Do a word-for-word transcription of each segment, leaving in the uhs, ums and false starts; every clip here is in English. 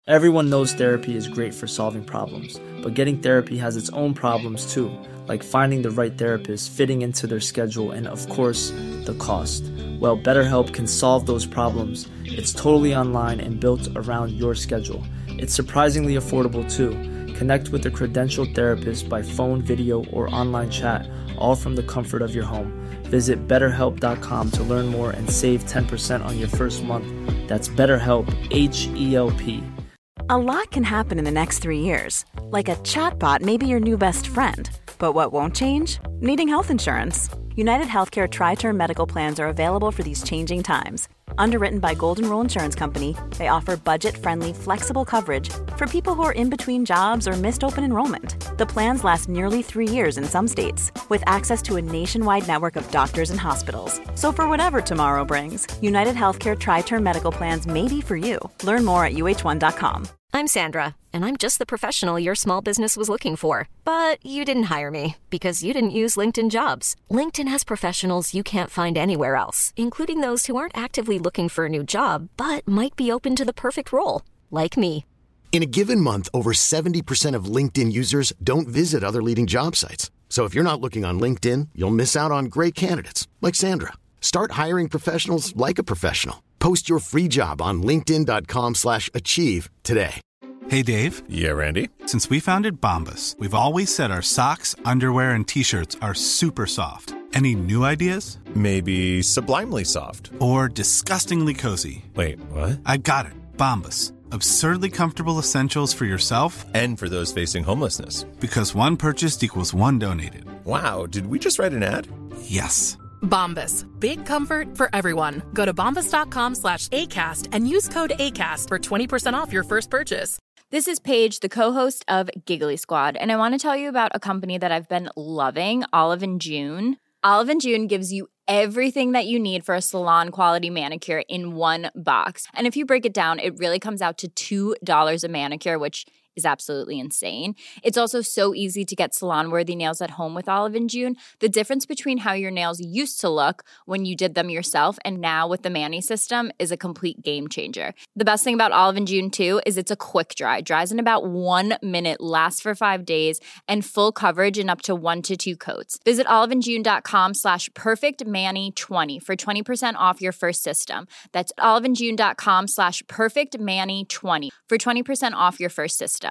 Everyone knows therapy is great for solving problems, but getting therapy has its own problems too, like finding the right therapist, fitting into their schedule, and of course, the cost. Well, BetterHelp can solve those problems. It's totally online and built around your schedule. It's surprisingly affordable too. Connect with a credentialed therapist by phone, video, or online chat, all from the comfort of your home. Visit better help dot com to learn more and save ten percent on your first month. That's BetterHelp, H E L P. A lot can happen in the next three years. Like a chatbot may be your new best friend. But what won't change? Needing health insurance. United Healthcare Tri-Term Medical Plans are available for these changing times. Underwritten by Golden Rule Insurance Company, they offer budget-friendly, flexible coverage for people who are in between jobs or missed open enrollment. The plans last nearly three years in some states, with access to a nationwide network of doctors and hospitals. So for whatever tomorrow brings, United Healthcare Tri-Term Medical Plans may be for you. Learn more at U H one dot com. I'm Sandra, and I'm just the professional your small business was looking for. But you didn't hire me because you didn't use LinkedIn Jobs. LinkedIn has professionals you can't find anywhere else, including those who aren't actively looking for a new job, but might be open to the perfect role, like me. In a given month, over seventy percent of LinkedIn users don't visit other leading job sites. So if you're not looking on LinkedIn, you'll miss out on great candidates, like Sandra. Start hiring professionals like a professional. Post your free job on linkedin dot com slash achieve today. Hey, Dave. Yeah, Randy. Since we founded Bombas, we've always said our socks, underwear, and T-shirts are super soft. Any new ideas? Maybe sublimely soft. Or disgustingly cozy. Wait, what? I got it. Bombas. Absurdly comfortable essentials for yourself and for those facing homelessness. Because one purchased equals one donated. Wow, did we just write an ad? Yes. Bombas. Big comfort for everyone. Go to bombas dot com slash ACAST and use code ACAST for twenty percent off your first purchase. This is Paige, the co-host of Giggly Squad, and I want to tell you about a company that I've been loving, Olive and June. Olive and June gives you everything that you need for a salon-quality manicure in one box. And if you break it down, it really comes out to two dollars a manicure, which is absolutely insane. It's also so easy to get salon-worthy nails at home with Olive and June. The difference between how your nails used to look when you did them yourself and now with the Mani system is a complete game changer. The best thing about Olive and June, too, is it's a quick dry. Dries in about one minute, lasts for five days, and full coverage in up to one to two coats. Visit oliveandjune.com slash perfectmani20 for twenty percent off your first system. That's oliveandjune.com slash perfectmani20 for twenty percent off your first system.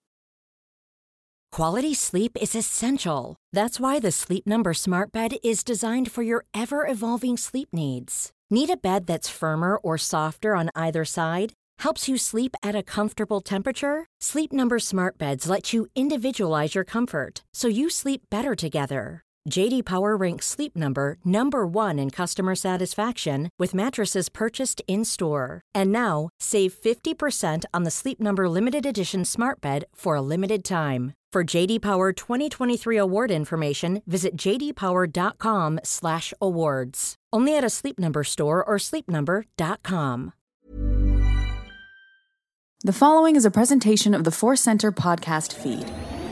Quality sleep is essential. That's why the Sleep Number Smart Bed is designed for your ever-evolving sleep needs. Need a bed that's firmer or softer on either side? Helps you sleep at a comfortable temperature? Sleep Number Smart Beds let you individualize your comfort, so you sleep better together. J D Power ranks Sleep Number number one in customer satisfaction with mattresses purchased in-store. And now, save fifty percent on the Sleep Number Limited Edition Smart Bed for a limited time. For J D Power twenty twenty-three award information, visit j d power dot com slash awards. Only at a Sleep Number store or sleep number dot com. The following is a presentation of the Force Center podcast feed.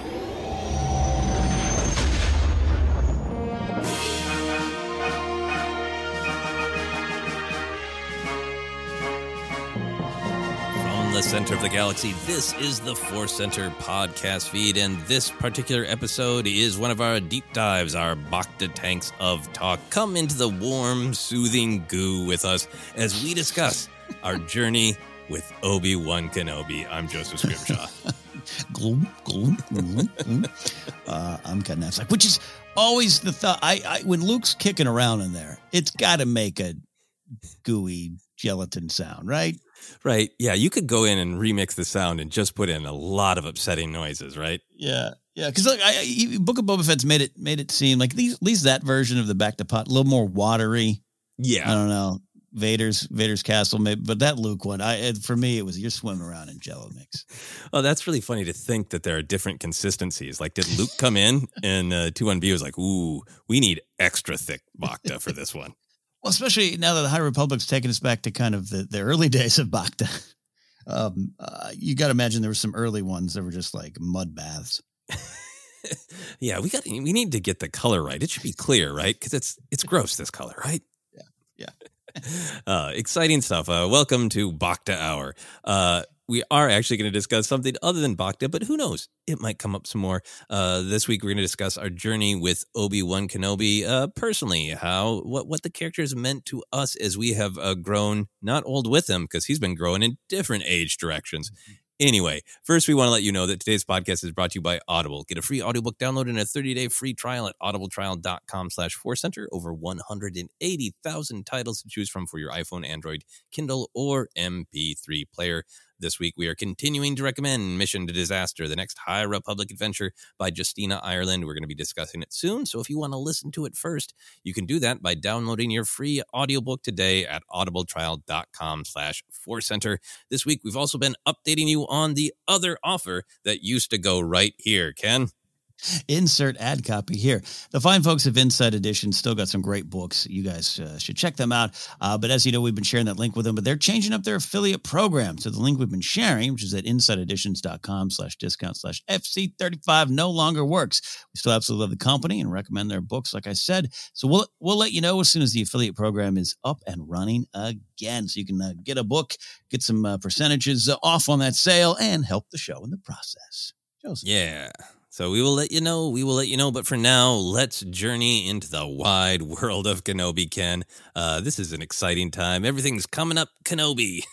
The center of the galaxy. This is the Force Center podcast feed, and this particular episode is one of our deep dives, our Bacta tanks of talk. Come into the warm, soothing goo with us as we discuss our journey with Obi-Wan Kenobi. I'm Joseph Scrimshaw. gloom, gloom, gloom, gloom. Uh, I'm Ken Napzok, which is always the thought. I, I when Luke's kicking around in there, it's got to make a gooey gelatin sound, right? Right. Yeah. You could go in and remix the sound and just put in a lot of upsetting noises, right? Yeah. Yeah. Because look, I, I, Book of Boba Fett's made it made it seem like these, at least that version of the Bacta pot, a little more watery. Yeah. I don't know. Vader's Vader's castle, maybe, but that Luke one, I it, for me, it was you're swimming around in Jello mix. Oh, that's really funny to think that there are different consistencies. Like, did Luke come in and uh, two one B was like, "Ooh, we need extra thick Bacta for this one." Well, especially now that the High Republic's taken us back to kind of the, the early days of Bacta. Um, uh, you got to imagine there were some early ones that were just like mud baths. Yeah, we got we need to get the color right. It should be clear, right? Because it's it's gross, this color, right? Yeah, yeah. uh, exciting stuff. Uh, welcome to Bacta Hour. Uh, we are actually going to discuss something other than Bacta, but who knows? It might come up some more. Uh, this week, we're going to discuss our journey with Obi-Wan Kenobi uh, personally, how what, what the character has meant to us as we have uh, grown, not old with him, because he's been growing in different age directions. Anyway, first, we want to let you know that today's podcast is brought to you by Audible. Get a free audiobook download and a thirty-day free trial at audibletrial.com slash force center. Over one hundred eighty thousand titles to choose from for your iPhone, Android, Kindle, or M P three player. This week, we are continuing to recommend Mission to Disaster, the next High Republic adventure by Justina Ireland. We're going to be discussing it soon, so if you want to listen to it first, you can do that by downloading your free audiobook today at audibletrial.com slash force center. This week, we've also been updating you on the other offer that used to go right here. Ken? Insert ad copy here. The fine folks of Inside Edition still got some great books. You guys uh, should check them out. Uh, but as you know, we've been sharing that link with them, but they're changing up their affiliate program. So the link we've been sharing, which is at insideeditions.com slash discount slash FC35, no longer works. We still absolutely love the company and recommend their books, like I said. So we'll we'll let you know as soon as the affiliate program is up and running again. So you can uh, get a book, get some uh, percentages off on that sale, and help the show in the process. Joseph. Yeah. So we will let you know, we will let you know, but for now, let's journey into the wide world of Kenobi, Ken. Uh, this is an exciting time. Everything's coming up Kenobi,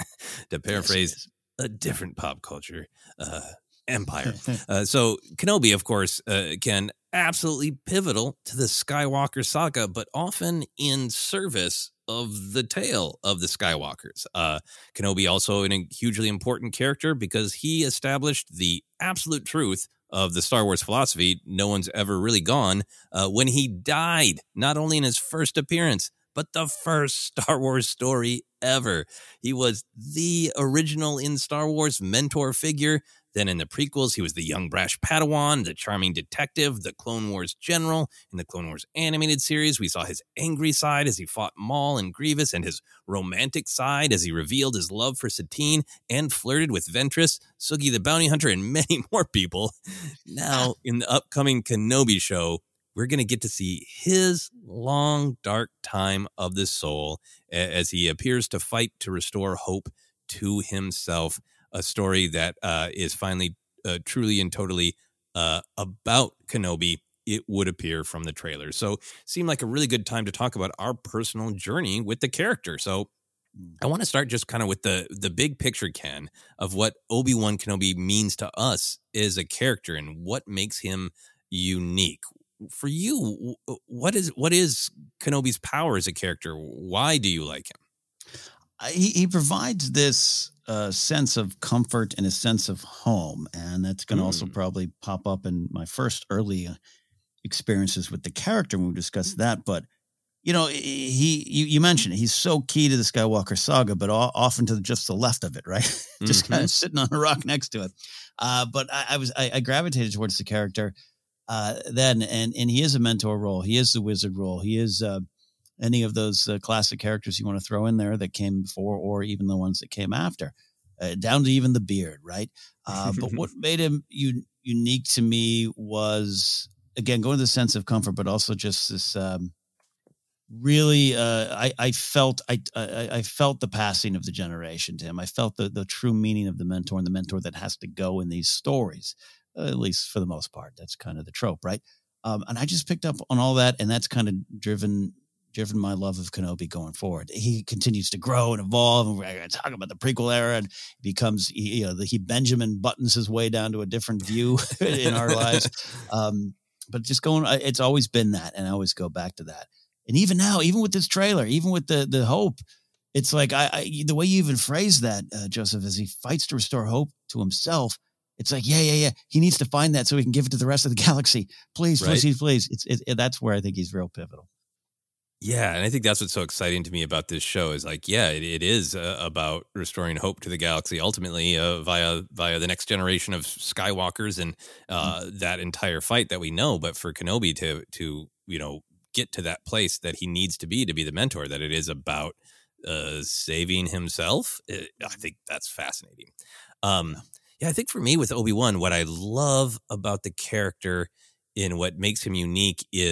to paraphrase yes, a different pop culture uh, empire. uh, so Kenobi, of course, uh, Ken, absolutely pivotal to the Skywalker saga, but often in service of the tale of the Skywalkers. Uh, Kenobi also a hugely important character because he established the absolute truth of the Star Wars philosophy, no one's ever really gone, uh, when he died, not only in his first appearance, but the first Star Wars story ever. He was the original in Star Wars mentor figure. Then in the prequels, he was the young brash Padawan, the charming detective, the Clone Wars general. In the Clone Wars animated series, we saw his angry side as he fought Maul and Grievous, and his romantic side as he revealed his love for Satine and flirted with Ventress, Sugi the Bounty Hunter, and many more people. Now, in the upcoming Kenobi show, we're going to get to see his long, dark time of the soul as he appears to fight to restore hope to himself. A story that uh, is finally uh, truly and totally uh, about Kenobi, it would appear from the trailer. So seemed like a really good time to talk about our personal journey with the character. So I want to start just kind of with the the big picture, Ken, of what Obi-Wan Kenobi means to us as a character and what makes him unique. For you, what is what is Kenobi's power as a character? Why do you like him? He, he provides this uh, sense of comfort and a sense of home. And that's going to mm. also probably pop up in my first early uh, experiences with the character when we discuss that. But, you know, he you, you mentioned it. He's so key to the Skywalker saga, but all, often to just the left of it, right? just mm-hmm. kind of sitting on a rock next to it. Uh, but I, I was I, I gravitated towards the character uh, then, and, and he is a mentor role. He is the wizard role. He is uh, any of those uh, classic characters you want to throw in there that came before or even the ones that came after, uh, down to even the beard, right? Uh, but what made him un- unique to me was, again, going to the sense of comfort, but also just this um, really, uh, I, I felt I, I I felt the passing of the generation to him. I felt the, the true meaning of the mentor and the mentor that has to go in these stories, uh, at least for the most part. That's kind of the trope, right? Um, and I just picked up on all that, and that's kind of driven driven my love of Kenobi going forward. He continues to grow and evolve, and we're going to talk about the prequel era, and becomes, you know, the, he Benjamin buttons his way down to a different view in our lives. Um, but just going, it's always been that, and I always go back to that. And even now, even with this trailer, even with the the hope, it's like I, I the way you even phrase that, uh, Joseph, as he fights to restore hope to himself. It's like, yeah, yeah, yeah. He needs to find that so he can give it to the rest of the galaxy. Please, right? please, please. It's it, it, that's where I think he's real pivotal. Yeah, and I think that's what's so exciting to me about this show is like, yeah, it, it is uh, about restoring hope to the galaxy ultimately uh, via via the next generation of Skywalkers and uh, mm-hmm. that entire fight that we know. But for Kenobi to to you know get to that place that he needs to be to be the mentor, that it is about uh, saving himself, it, I think that's fascinating. Um, yeah, I think for me with Obi-Wan, what I love about the character and what makes him unique is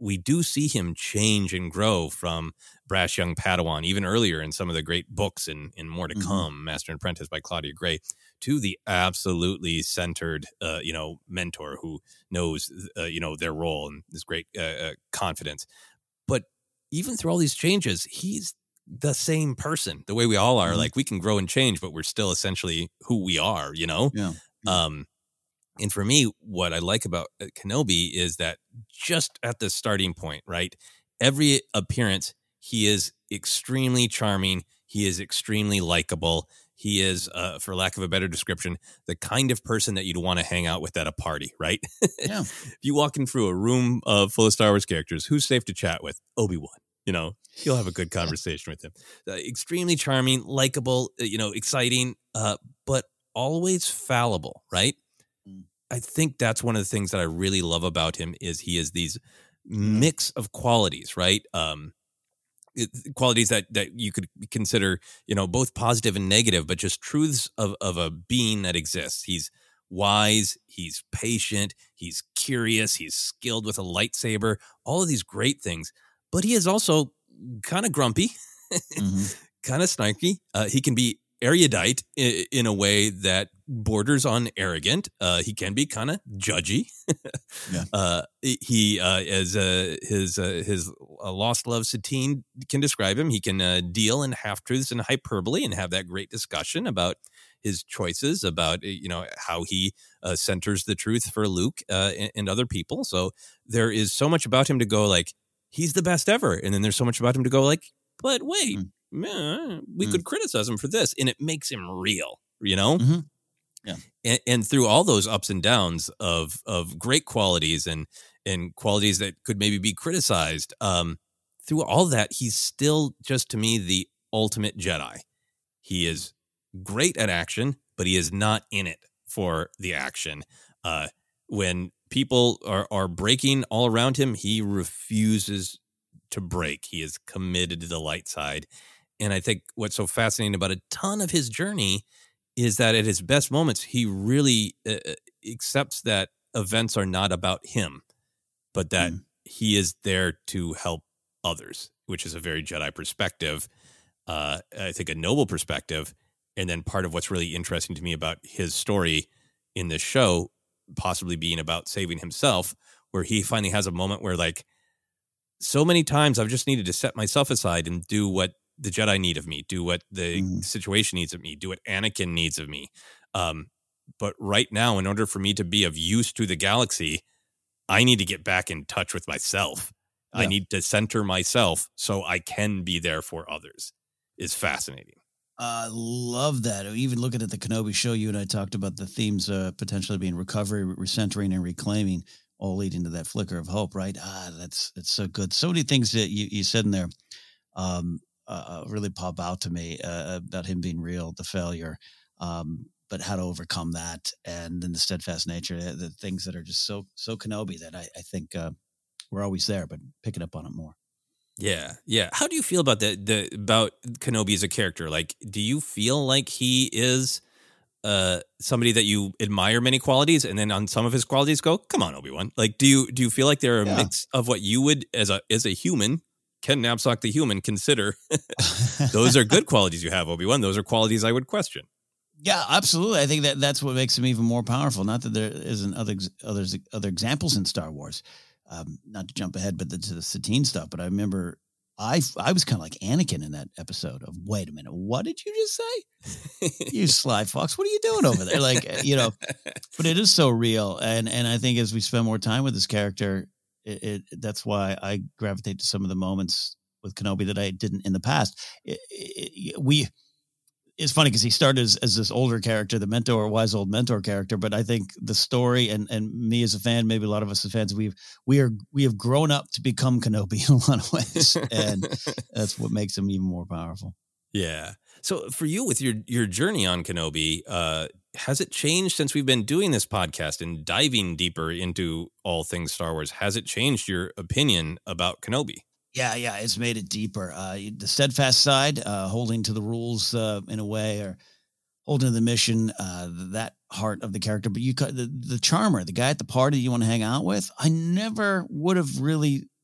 we do see him change and grow from brash young Padawan, even earlier in some of the great books and, and more to Mhm. come, Master and Apprentice by Claudia Gray, to the absolutely centered, uh, you know, mentor who knows, uh, you know, their role and this great uh, uh, confidence. But even through all these changes, he's the same person, the way we all are. Mhm. Like, we can grow and change, but we're still essentially who we are, you know? Yeah. Um, and for me, what I like about uh, Kenobi is that just at the starting point, right? Every appearance, he is extremely charming. He is extremely likable. He is, uh, for lack of a better description, the kind of person that you'd want to hang out with at a party, right? Yeah. If you walk in through a room uh, full of Star Wars characters, who's safe to chat with? Obi-Wan. You know, you'll have a good conversation with him. Uh, extremely charming, likable, uh, you know, exciting, uh, but always fallible, right? Mm. I think that's one of the things that I really love about him is he is these mix of qualities, right? Um, it, qualities that that you could consider, you know, both positive and negative, but just truths of of a being that exists. He's wise, he's patient, he's curious, he's skilled with a lightsaber, all of these great things. But he is also kind of grumpy, Mhm. kind of snarky. Uh, he can be erudite in, in a way that borders on arrogant. Uh, he can be kind of judgy. Yeah. Uh, he, uh, as uh, his uh, his uh, lost love Satine can describe him, he can uh, deal in half truths and hyperbole and have that great discussion about his choices, about, you know, how he uh, centers the truth for Luke uh, and, and other people. So there is so much about him to go like, he's the best ever. And then there's so much about him to go like, but wait, Mm. meh, we Mm. could criticize him for this. And it makes him real, you know? Mhm. Yeah. And, and through all those ups and downs of of great qualities and and qualities that could maybe be criticized, um, through all that, he's still just, to me, the ultimate Jedi. He is great at action, but he is not in it for the action. Uh, when people are, are breaking all around him, he refuses to break. He is committed to the light side. And I think what's so fascinating about a ton of his journey is that at his best moments, he really uh, accepts that events are not about him, but that Mm. he is there to help others, which is a very Jedi perspective. Uh, I think a noble perspective. And then part of what's really interesting to me about his story in this show, possibly being about saving himself, where he finally has a moment where, like, so many times I've just needed to set myself aside and do what the Jedi need of me, do what the Mhm. situation needs of me, do what Anakin needs of me. Um, but right now, in order for me to be of use to the galaxy, I need to get back in touch with myself. I Yeah. need to center myself so I can be there for others. Is fascinating. I love that. Even looking at the Kenobi show, you and I talked about the themes uh, potentially being recovery, recentering, and reclaiming, all leading to that flicker of hope, right? Ah, that's that's so good. So many things that you, you said in there um, uh, really pop out to me uh, about him being real, the failure, um, but how to overcome that, and then the steadfast nature, the things that are just so so Kenobi that I, I think uh, we're always there, but picking up on it more. Yeah, yeah. How do you feel about the the about Kenobi as a character? Like, do you feel like he is uh somebody that you admire many qualities, and then on some of his qualities go, "Come on, Obi-Wan." Like, do you do you feel like they're a Yeah. mix of what you would as a as a human, Ken Knapsack the human, consider those are good qualities you have, Obi-Wan. Those are qualities I would question. Yeah, absolutely. I think that that's what makes him even more powerful. Not that there isn't other ex- others other examples in Star Wars. Um, not to jump ahead, but the, to the Satine stuff. But I remember I I was kind of like Anakin in that episode of, wait a minute, what did you just say? You sly fox, what are you doing over there? Like, you know, but it is so real. And and I think as we spend more time with this character, it, it that's why I gravitate to some of the moments with Kenobi that I didn't in the past. It, it, we. It's funny because he started as, as this older character, the mentor, wise old mentor character. But I think the story and, and me as a fan, maybe a lot of us as fans, we've we are we have grown up to become Kenobi in a lot of ways, and that's what makes him even more powerful. Yeah. So for you, with your your journey on Kenobi, uh, has it changed since we've been doing this podcast and diving deeper into all things Star Wars? Has it changed your opinion about Kenobi? Yeah, yeah, it's made it deeper. Uh, the steadfast side, uh, holding to the rules uh, in a way, or holding to the mission, uh, that heart of the character. But you, the, the charmer, the guy at the party you want to hang out with, I never would have really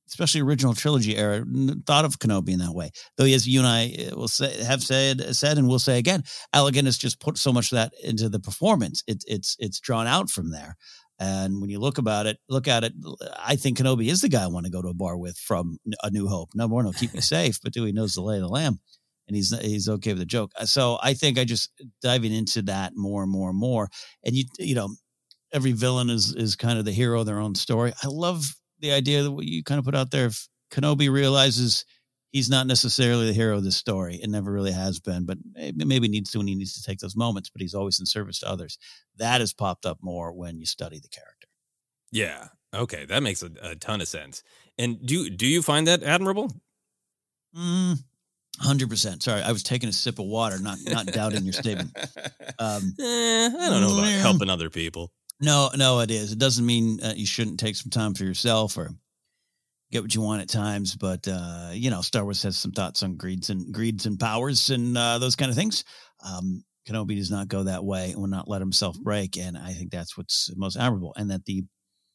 especially original trilogy era, thought of Kenobi in that way. Though, as you and I will say, have said, said, and we'll say again, Alec has just put so much of that into the performance. It, it's it's drawn out from there. And when you look about it, look at it, I think Kenobi is the guy I want to go to a bar with from A New Hope. Number one, he'll keep me safe, but two, he knows the lay of the land, and he's he's okay with the joke. So I think I just diving into that more and more and more. And you you know, every villain is is kind of the hero of their own story. I love the idea that what you kind of put out there. If Kenobi realizes he's not necessarily the hero of this story, it never really has been, but maybe needs to when he needs to take those moments, but he's always in service to others. That has popped up more when you study the character. Yeah. Okay. That makes a, a ton of sense. And do, do you find that admirable? Mm, one hundred percent. Sorry, I was taking a sip of water, not not doubting your statement. Um, eh, I don't know about yeah. helping other people. No, no, it is. It doesn't mean uh, you shouldn't take some time for yourself or get what you want at times. But, uh, you know, Star Wars has some thoughts on greeds and greeds and powers and uh, those kind of things. Um, Kenobi does not go that way and will not let himself break. And I think that's what's most admirable. And that the,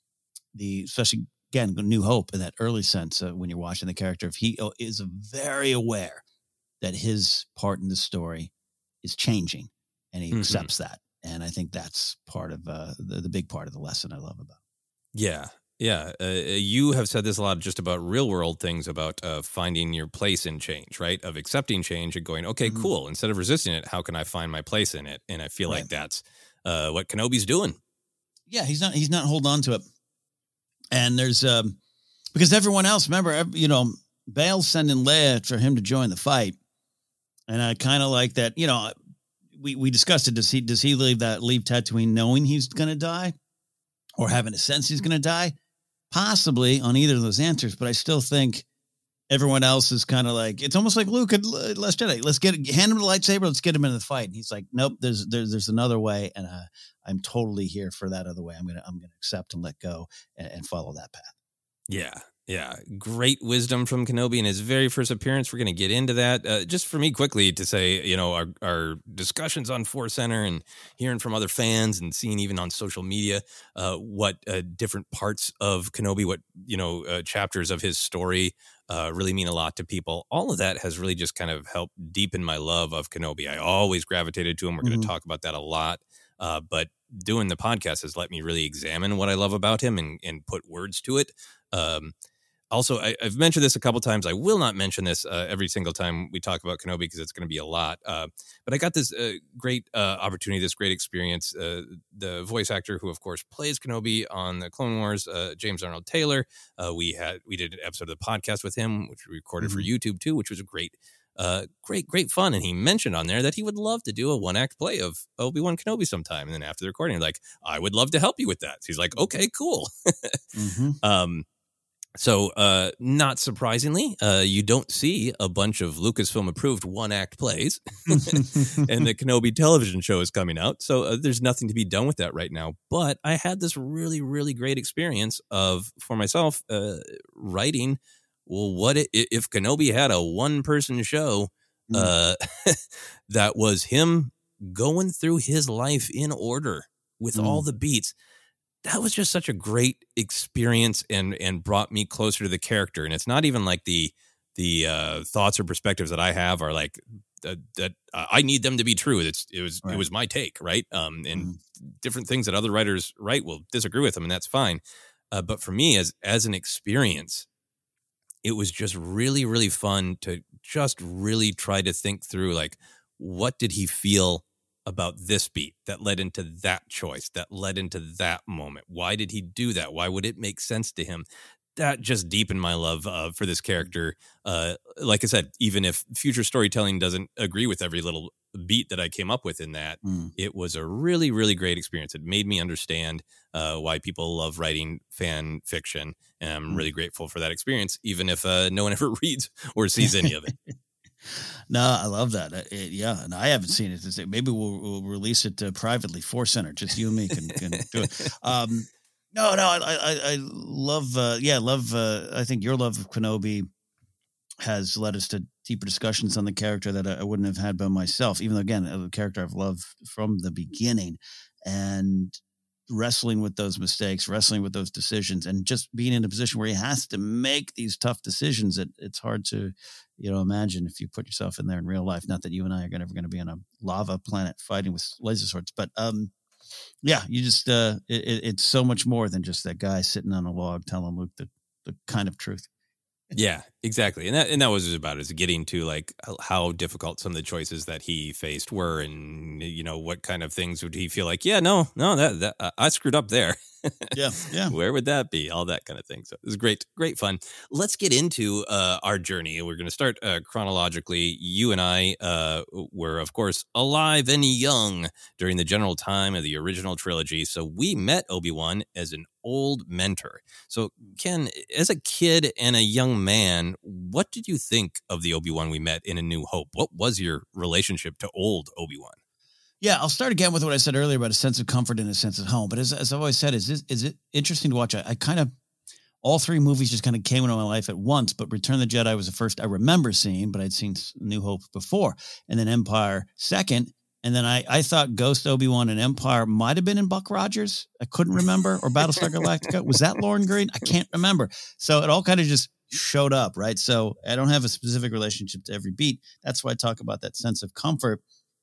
the especially, again, New Hope in that early sense uh, when you're watching the character, if he is very aware that his part in the story is changing and he mm-hmm. accepts that. And I think that's part of uh, the, the big part of the lesson I love about it. Yeah. Yeah. Uh, you have said this a lot just about real world things about uh, finding your place in change, right? Of accepting change and going, okay, mm-hmm. cool. Instead of resisting it, how can I find my place in it? And I feel right. like that's uh, what Kenobi's doing. Yeah. He's not, he's not holding on to it. And there's, um, because everyone else, remember, you know, Bail's sending Leia for him to join the fight. And I kind of like that, you know, we, we discussed it. Does he, does he leave that, leave Tatooine knowing he's going to die or having a sense he's going to die? Possibly on either of those answers, but I still think everyone else is kind of like, it's almost like Luke and Last Jedi. Let's get hand him the lightsaber. Let's get him into the fight. And he's like, nope, there's, there's, there's another way. And uh, I'm totally here for that other way. I'm going to, I'm going to accept and let go and, and follow that path. Yeah. Yeah. Great wisdom from Kenobi in his very first appearance. We're going to get into that. Uh, just for me quickly to say, you know, our, our discussions on Force Center and hearing from other fans and seeing even on social media uh, what uh, different parts of Kenobi, what, you know, uh, chapters of his story uh, really mean a lot to people. All of that has really just kind of helped deepen my love of Kenobi. I always gravitated to him. We're mm-hmm. going to talk about that a lot. Uh, but doing the podcast has let me really examine what I love about him and, and put words to it. Um, Also, I, I've mentioned this a couple times. I will not mention this uh, every single time we talk about Kenobi because it's going to be a lot. Uh, but I got this uh, great uh, opportunity, this great experience. Uh, the voice actor who, of course, plays Kenobi on the Clone Wars, uh, James Arnold Taylor. Uh, we had we did an episode of the podcast with him, which we recorded mm-hmm. for YouTube too, which was a great, uh, great, great fun. And he mentioned on there that he would love to do a one act play of Obi-Wan Kenobi sometime. And then after the recording, like, I would love to help you with that. So he's like, okay, cool. mm-hmm. Um. So, uh, not surprisingly, uh, you don't see a bunch of Lucasfilm-approved one-act plays, and the Kenobi television show is coming out, so uh, there's nothing to be done with that right now. But I had this really, really great experience of, for myself, uh, writing, well, what it, if Kenobi had a one-person show uh, that was him going through his life in order with mm. all the beats? That was just such a great experience and and brought me closer to the character. And it's not even like the the uh, thoughts or perspectives that I have are like uh, that uh, I need them to be true. It's it was right. it was my take, right? Um, and mm-hmm. different things that other writers write will disagree with them, and that's fine. Uh, but for me, as as an experience, it was just really really fun to just really try to think through like what did he feel about this beat that led into that choice, that led into that moment. Why did he do that? Why would it make sense to him? That just deepened my love uh, for this character. Uh, like I said, even if future storytelling doesn't agree with every little beat that I came up with in that, mm. it was a really, really great experience. It made me understand uh, why people love writing fan fiction. And I'm mm. really grateful for that experience, even if uh, no one ever reads or sees any of it. No, I love that. It, yeah, and I haven't seen it. Maybe we'll, we'll release it uh, privately. Force Center, just you and me can, can do it. Um, no, no, I, I, I love. Uh, yeah, love. Uh, I think your love of Kenobi has led us to deeper discussions on the character that I, I wouldn't have had by myself. Even though, again, a character I've loved from the beginning, and wrestling with those mistakes, wrestling with those decisions, and just being in a position where he has to make these tough decisions. It, it's hard to, you know, imagine if you put yourself in there in real life. Not that you and I are ever going to be on a lava planet fighting with laser swords, but um, yeah, you just uh, it, it's so much more than just that guy sitting on a log telling Luke the the kind of truth. Yeah, exactly. And that and that was about it, is getting to like how difficult some of the choices that he faced were, and you know, what kind of things would he feel like, yeah, no, no, that, that uh, I screwed up there. Yeah, yeah. Where would that be? All that kind of thing. So it was great, great fun. Let's get into uh, our journey. We're going to start uh, chronologically. You and I uh, were, of course, alive and young during the general time of the original trilogy. So we met Obi-Wan as an old mentor. So Ken, as a kid and a young man, what did you think of the Obi-Wan we met in A New Hope? What was your relationship to old Obi-Wan? Yeah, I'll start again with what I said earlier about a sense of comfort and a sense of home. But as, as I've always said, is this, is it interesting to watch? I, I kind of, all three movies just kind of came into my life at once, but Return of the Jedi was the first I remember seeing, but I'd seen New Hope before, and then Empire second. And then I, I thought Ghost, Obi-Wan, and Empire might have been in Buck Rogers. I couldn't remember. Or Battlestar Galactica. Was that Lauren Green? I can't remember. So it all kind of just showed up, right? So I don't have a specific relationship to every beat. That's why I talk about that sense of comfort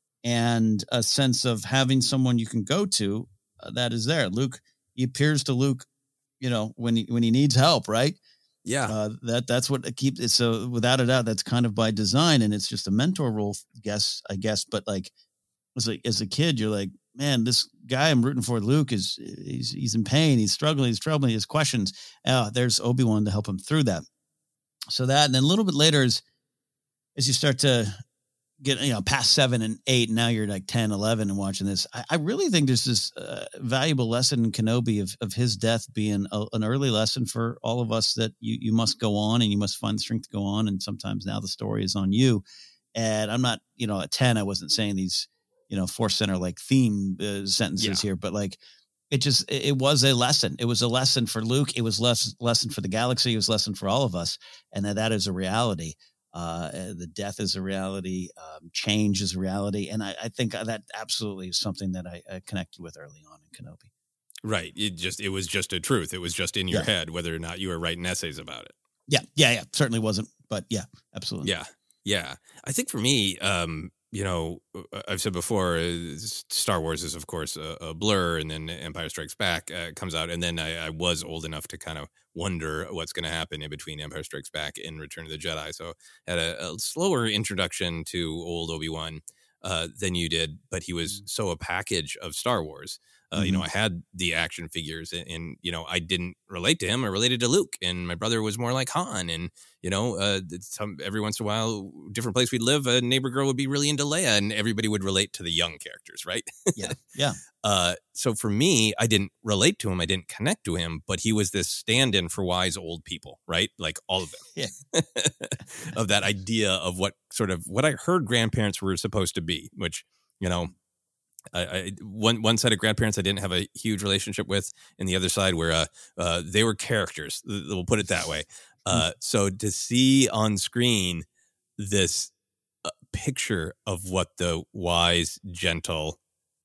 and a sense of having someone you can go to uh, that is there. Luke, he appears to Luke, you know, when he, when he needs help, right? Yeah. Uh, that that's what keeps it. So without a doubt, that's kind of by design, and it's just a mentor role, guess, I guess. But like, as a, as a kid, you're like, man, this guy I'm rooting for, Luke, is he's, he's in pain. He's struggling. He's troubling. He has questions. Uh, there's Obi-Wan to help him through that. So that, and then a little bit later, as, as you start to get, you know, past seven and eight, and now you're like ten, eleven and watching this, I, I really think there's this uh, valuable lesson in Kenobi of, of his death being a, an early lesson for all of us, that you, you must go on and you must find strength to go on. And sometimes now the story is on you. And I'm not, you know, at ten, I wasn't saying these, you know, Force Center like theme uh, sentences yeah. here, but like, it just, it, it was a lesson. It was a lesson for Luke. It was less lesson for the galaxy. It was a lesson for all of us. And that that is a reality. Uh, the death is a reality. Um, change is a reality. And I, I think that absolutely is something that I, I connected with early on in Kenobi. Right. It just, it was just a truth. It was just in your yeah. head, whether or not you were writing essays about it. Yeah. Yeah. Yeah. Certainly wasn't, but yeah, absolutely. Yeah. Yeah. I think for me, um, you know, I've said before, uh, Star Wars is, of course, a, a blur, and then Empire Strikes Back uh, comes out. And then I, I was old enough to kind of wonder what's going to happen in between Empire Strikes Back and Return of the Jedi. So I had a, a slower introduction to old Obi-Wan uh, than you did, but he was so a package of Star Wars. Uh, mm-hmm. You know, I had the action figures, and, and, you know, I didn't relate to him. I related to Luke, and my brother was more like Han. And, you know, uh, some, every once in a while, different place we'd live, a neighbor girl would be really into Leia, and everybody would relate to the young characters, right? Yeah, yeah. Uh, so for me, I didn't relate to him. I didn't connect to him, but he was this stand-in for wise old people, right? Like all of them. Yeah. Of that idea of what sort of, what I heard grandparents were supposed to be, which, you know, I, I one one side of grandparents I didn't have a huge relationship with, and the other side where uh, uh, they were characters. We'll put it that way. Uh, so to see on screen this uh, picture of what the wise, gentle,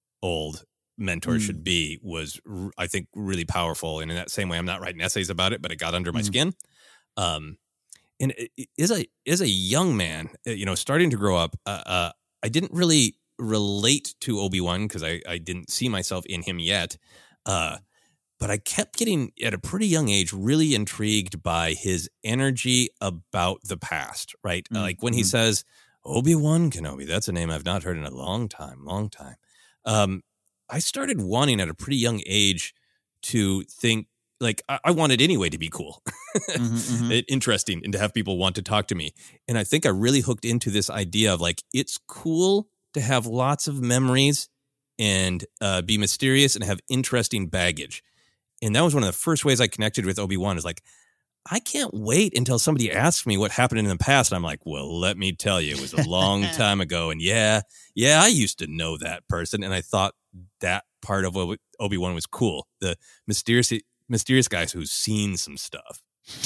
old mentor mm. should be was, I think, really powerful. And in that same way, I'm not writing essays about it, but it got under my mm. skin. Um, and as a as a young man, you know, starting to grow up, uh, uh, I didn't really relate to Obi-Wan because I, I didn't see myself in him yet. Uh, but I kept getting, at a pretty young age, really intrigued by his energy about the past, right? Mm-hmm. Like when he says, Obi-Wan Kenobi, that's a name I've not heard in a long time, long time. Um, I started wanting at a pretty young age to think, like, I, I wanted anyway to be cool, mm-hmm, mm-hmm. interesting, and to have people want to talk to me. And I think I really hooked into this idea of like, it's cool to have lots of memories and uh, be mysterious and have interesting baggage. And that was one of the first ways I connected with Obi-Wan, is like, I can't wait until somebody asks me what happened in the past. And I'm like, well, let me tell you, it was a long time ago. And yeah, yeah, I used to know that person. And I thought that part of Obi-Wan was cool. The mysterious, mysterious guys who's seen some stuff.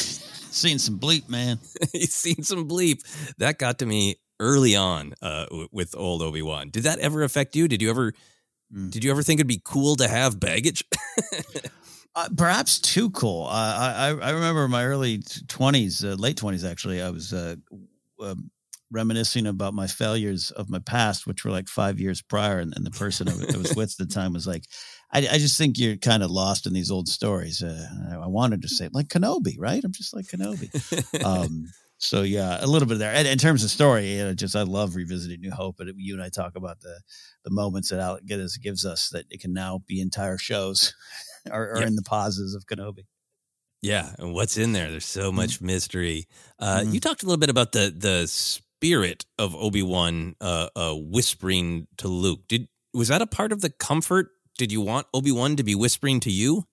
Seen some bleep, man. He's seen some bleep. That got to me early on uh, with old Obi-Wan. Did that ever affect you? Did you ever Mm. Did you ever think it'd be cool to have baggage? uh, perhaps too cool. Uh, I I remember in my early twenties, uh, late twenties actually. I was uh, uh, reminiscing about my failures of my past, which were like five years prior, and, and the person I was, I was with at the time was like, I, I just think you're kind of lost in these old stories. Uh, I wanted to say like Kenobi, right? I'm just like Kenobi. um, so yeah, a little bit there. And in terms of story, you know, just I love revisiting New Hope. But you and I talk about the the moments that Alec Guinness gives us that it can now be entire shows, or, or yep. in the pauses of Kenobi. Yeah, and what's in there? There's so much mm. mystery. Uh, mm. You talked a little bit about the the spirit of Obi-Wan uh, uh, whispering to Luke. Did was that a part of the comfort? Did you want Obi-Wan to be whispering to you?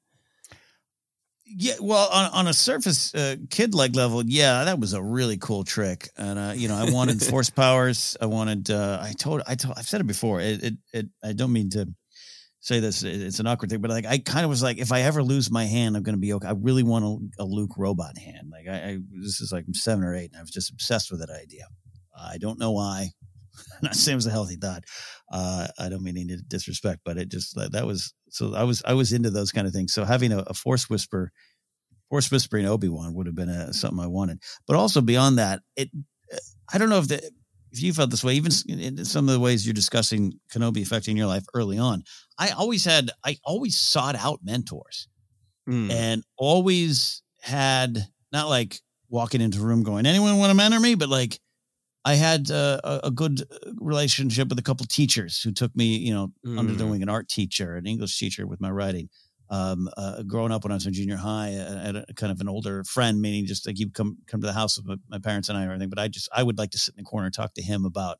Yeah, well, on, on a surface uh, kid-like level, yeah, that was a really cool trick. And, uh, you know, I wanted force powers. I wanted, uh, I told, I told, I've said it before. It, it, it, I don't mean to say this. It's an awkward thing, but like, I kind of was like, if I ever lose my hand, I'm going to be okay. I really want a, a Luke robot hand. Like I, I, this is like I'm seven or eight and I was just obsessed with that idea. I don't know why. I'm not saying it was a healthy thought. Uh, I don't mean any disrespect, but it just, that was, so I was, I was into those kind of things. So having a, a force whisper, force whispering Obi-Wan would have been a, something I wanted, but also beyond that, it, I don't know if the, if you felt this way, even in some of the ways you're discussing Kenobi affecting your life early on, I always had, I always sought out mentors mm. and always had, not like walking into a room going, anyone want to mentor me? But like, I had uh, a, a good relationship with a couple teachers who took me, you know, mm. under their wing, an art teacher, an English teacher with my writing. Um, uh, growing up when I was in junior high, I had a, kind of an older friend, meaning just like he'd come come to the house with my, my parents and I and everything. But I just I would like to sit in the corner and talk to him about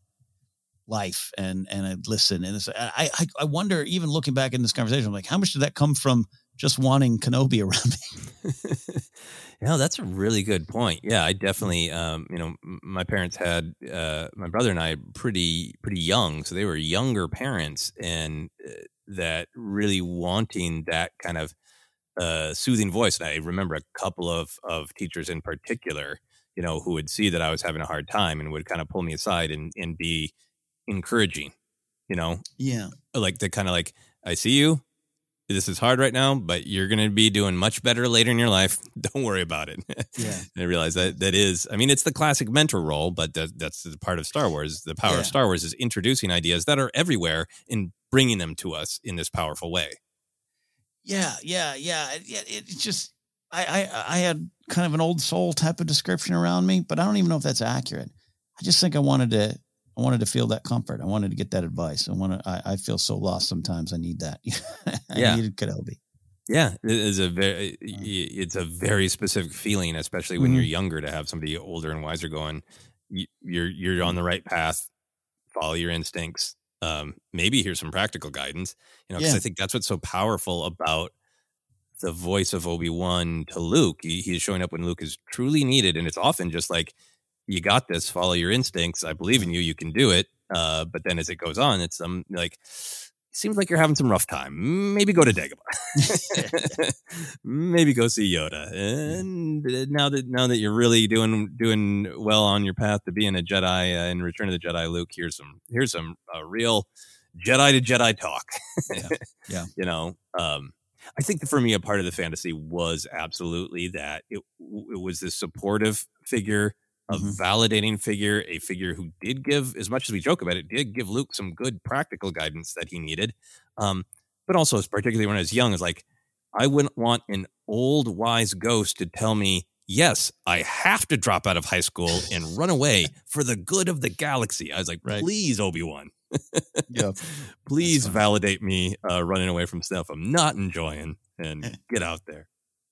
life, and and I'd listen. And it's, I I I wonder, even looking back in this conversation, I'm like, how much did that come from just wanting Kenobi around me? No, that's a really good point. Yeah, I definitely, um, you know, my parents had uh, my brother and I pretty pretty young, so they were younger parents, and uh, that really wanting that kind of uh, soothing voice. And I remember a couple of of teachers in particular, you know, who would see that I was having a hard time and would kind of pull me aside and and be encouraging, you know, yeah, like the kind of like, I see you. This is hard right now, but you're going to be doing much better later in your life. Don't worry about it. Yeah. And I realize that that is, I mean, it's the classic mentor role, but that, that's the part of Star Wars. The power yeah. of Star Wars is introducing ideas that are everywhere and bringing them to us in this powerful way. Yeah, yeah, yeah. yeah it, it's just, I, I, I had kind of an old soul type of description around me, but I don't even know if that's accurate. I just think I wanted to, I wanted to feel that comfort. I wanted to get that advice. I want to, I, I feel so lost sometimes. I need that. I yeah. needed Kenobi. Yeah. It is a very, it's a very specific feeling, especially when mm-hmm. you're younger, to have somebody older and wiser going, you're, you're on the right path, follow your instincts. Um, maybe here's some practical guidance, you know, because yeah. I think that's what's so powerful about the voice of Obi-Wan to Luke. He, he's showing up when Luke is truly needed. And it's often just like, you got this, follow your instincts. I believe in you. You can do it. Uh, but then as it goes on, it's um, like, seems like you're having some rough time. Maybe go to Dagobah. Maybe go see Yoda. And now that now that you're really doing doing well on your path to being a Jedi uh, in Return of the Jedi, Luke, here's some here's some uh, real Jedi to Jedi talk. yeah. yeah. You know, um, I think that for me, a part of the fantasy was absolutely that it, it was this supportive figure, a mm-hmm. validating figure, a figure who did give, as much as we joke about it, did give Luke some good practical guidance that he needed. Um, but also, particularly when I was young, is like, I wouldn't want an old wise ghost to tell me, yes, I have to drop out of high school and run away for the good of the galaxy. I was like, right. Please, Obi-Wan. Yep. Please validate me uh, running away from stuff I'm not enjoying and get out there.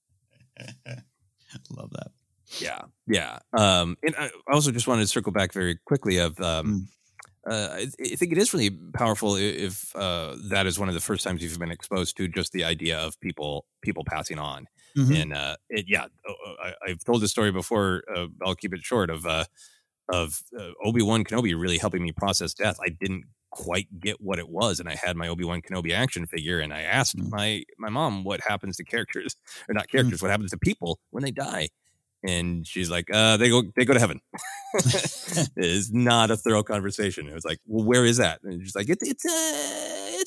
Love that. Yeah, yeah. Um, and I also just wanted to circle back very quickly of, um, mm. uh, I, I think it is really powerful if uh, that is one of the first times you've been exposed to just the idea of people people passing on. Mm-hmm. And uh, it, yeah, I, I've told this story before. Uh, I'll keep it short. Of uh, of uh, Obi-Wan Kenobi really helping me process death. I didn't quite get what it was, and I had my Obi-Wan Kenobi action figure, and I asked mm. my my mom what happens to characters, or not characters, mm. what happens to people when they die. And she's like, uh, they go, they go to heaven. It is not a thorough conversation. It was like, well, where is that? And she's like, it's, it's, uh, it's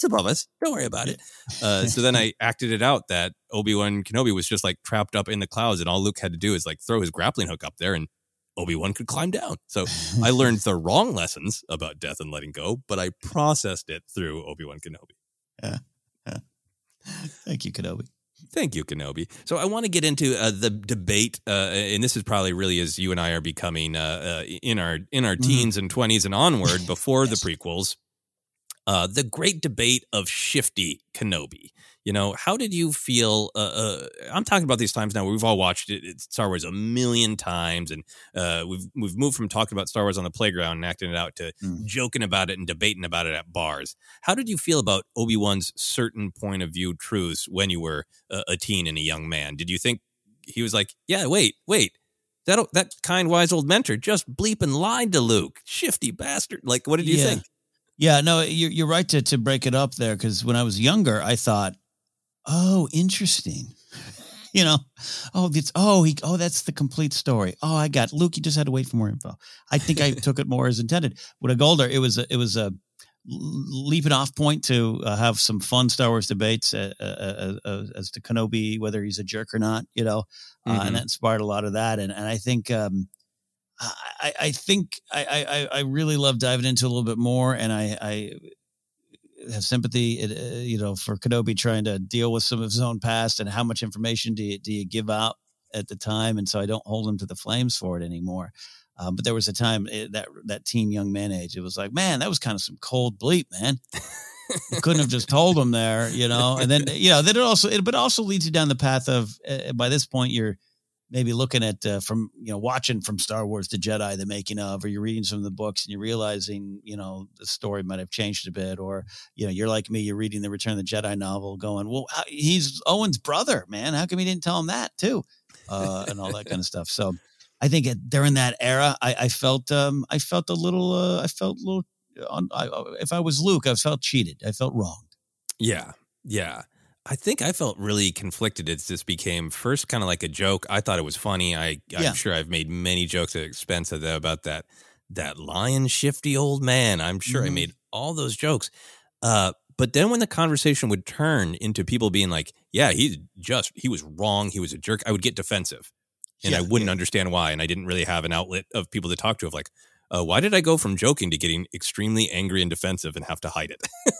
it's above us. Don't worry about it. Uh, so then I acted it out that Obi-Wan Kenobi was just like trapped up in the clouds, and all Luke had to do is like throw his grappling hook up there and Obi-Wan could climb down. So I learned the wrong lessons about death and letting go, but I processed it through Obi-Wan Kenobi. Yeah. yeah. Thank you, Kenobi. Thank you, Kenobi. So I want to get into uh, the debate, uh, and this is probably really as you and I are becoming uh, uh, in our in our teens mm-hmm. and twenties and onward before yes. the prequels. Uh, the great debate of shifty Kenobi. You know, how did you feel? Uh, uh, I'm talking about these times now where we've all watched it, it's Star Wars a million times, and uh, we've we've moved from talking about Star Wars on the playground and acting it out to mm. joking about it and debating about it at bars. How did you feel about Obi-Wan's certain point of view truths when you were a, a teen and a young man? Did you think he was like, yeah, wait, wait, that that kind, wise old mentor just bleeping lied to Luke, shifty bastard? Like, what did you yeah. think? Yeah, no, you're, you're right to, to break it up there, because when I was younger, I thought, oh, interesting. You know, oh, it's, oh, he, oh, that's the complete story. Oh, I got Luke. You just had to wait for more info. I think I took it more as intended. When I got older, it was a, it was a leaping off point to uh, have some fun Star Wars debates uh, uh, uh, as to Kenobi, whether he's a jerk or not, you know, uh, mm-hmm. and that inspired a lot of that. And, and I think, um, I, I think I, I, I really love diving into a little bit more, and I, I have sympathy, uh, you know, for Kenobi trying to deal with some of his own past and how much information do you, do you give out at the time, and so I don't hold him to the flames for it anymore. Um, but there was a time that that teen young man age, it was like, man, that was kind of some cold bleep, man. You couldn't have just told him there, you know. And then, you know, then it also, it, but it also leads you down the path of uh, by this point you're maybe looking at uh, from, you know, watching from Star Wars to Jedi, the making of, or you're reading some of the books and you're realizing, you know, the story might have changed a bit, or, you know, you're like me, you're reading the Return of the Jedi novel going, well, he's Owen's brother, man. How come he didn't tell him that too? Uh, and all that kind of stuff. So I think it, during that era, I, I felt, um, I felt a little, uh, I felt a little, on, I, if I was Luke, I felt cheated. I felt wronged. Yeah. Yeah. I think I felt really conflicted as this became first kind of like a joke. I thought it was funny. I, I'm Yeah. sure I've made many jokes at the expense of that, about that that lion shifty old man. I'm sure I Mhm. made all those jokes. Uh, but then when the conversation would turn into people being like, yeah, he just, he was wrong. He was a jerk. I would get defensive and I Yeah, wouldn't understand why. And I didn't really have an outlet of people to talk to of like, uh, why did I go from joking to getting extremely angry and defensive and have to hide it?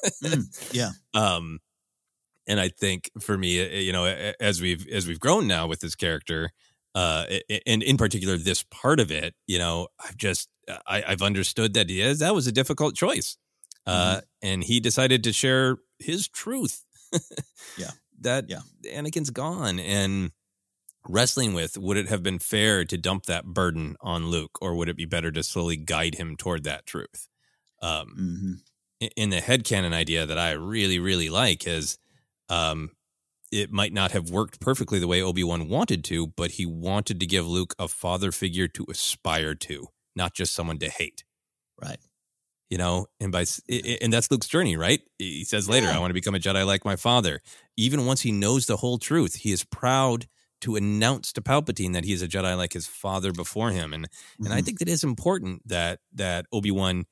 Mm, yeah. Um, and I think for me, uh, you know, a- as we've as we've grown now with this character, uh, a- and in particular this part of it, you know, I've just I, I've understood that yeah, that was a difficult choice, uh, and he decided to share his truth. Yeah. that Yeah. Anakin's gone, and wrestling with, would it have been fair to dump that burden on Luke, or would it be better to slowly guide him toward that truth? Um, Mm-hmm. in- in the headcanon idea that I really, really like is um, it might not have worked perfectly the way Obi-Wan wanted to, but he wanted to give Luke a father figure to aspire to, not just someone to hate. Right. You know, and by and that's Luke's journey, right? He says later, Yeah. I want to become a Jedi like my father. Even once he knows the whole truth, he is proud to announce to Palpatine that he is a Jedi like his father before him. And and I Mhm. think that is important that that Obi-Wan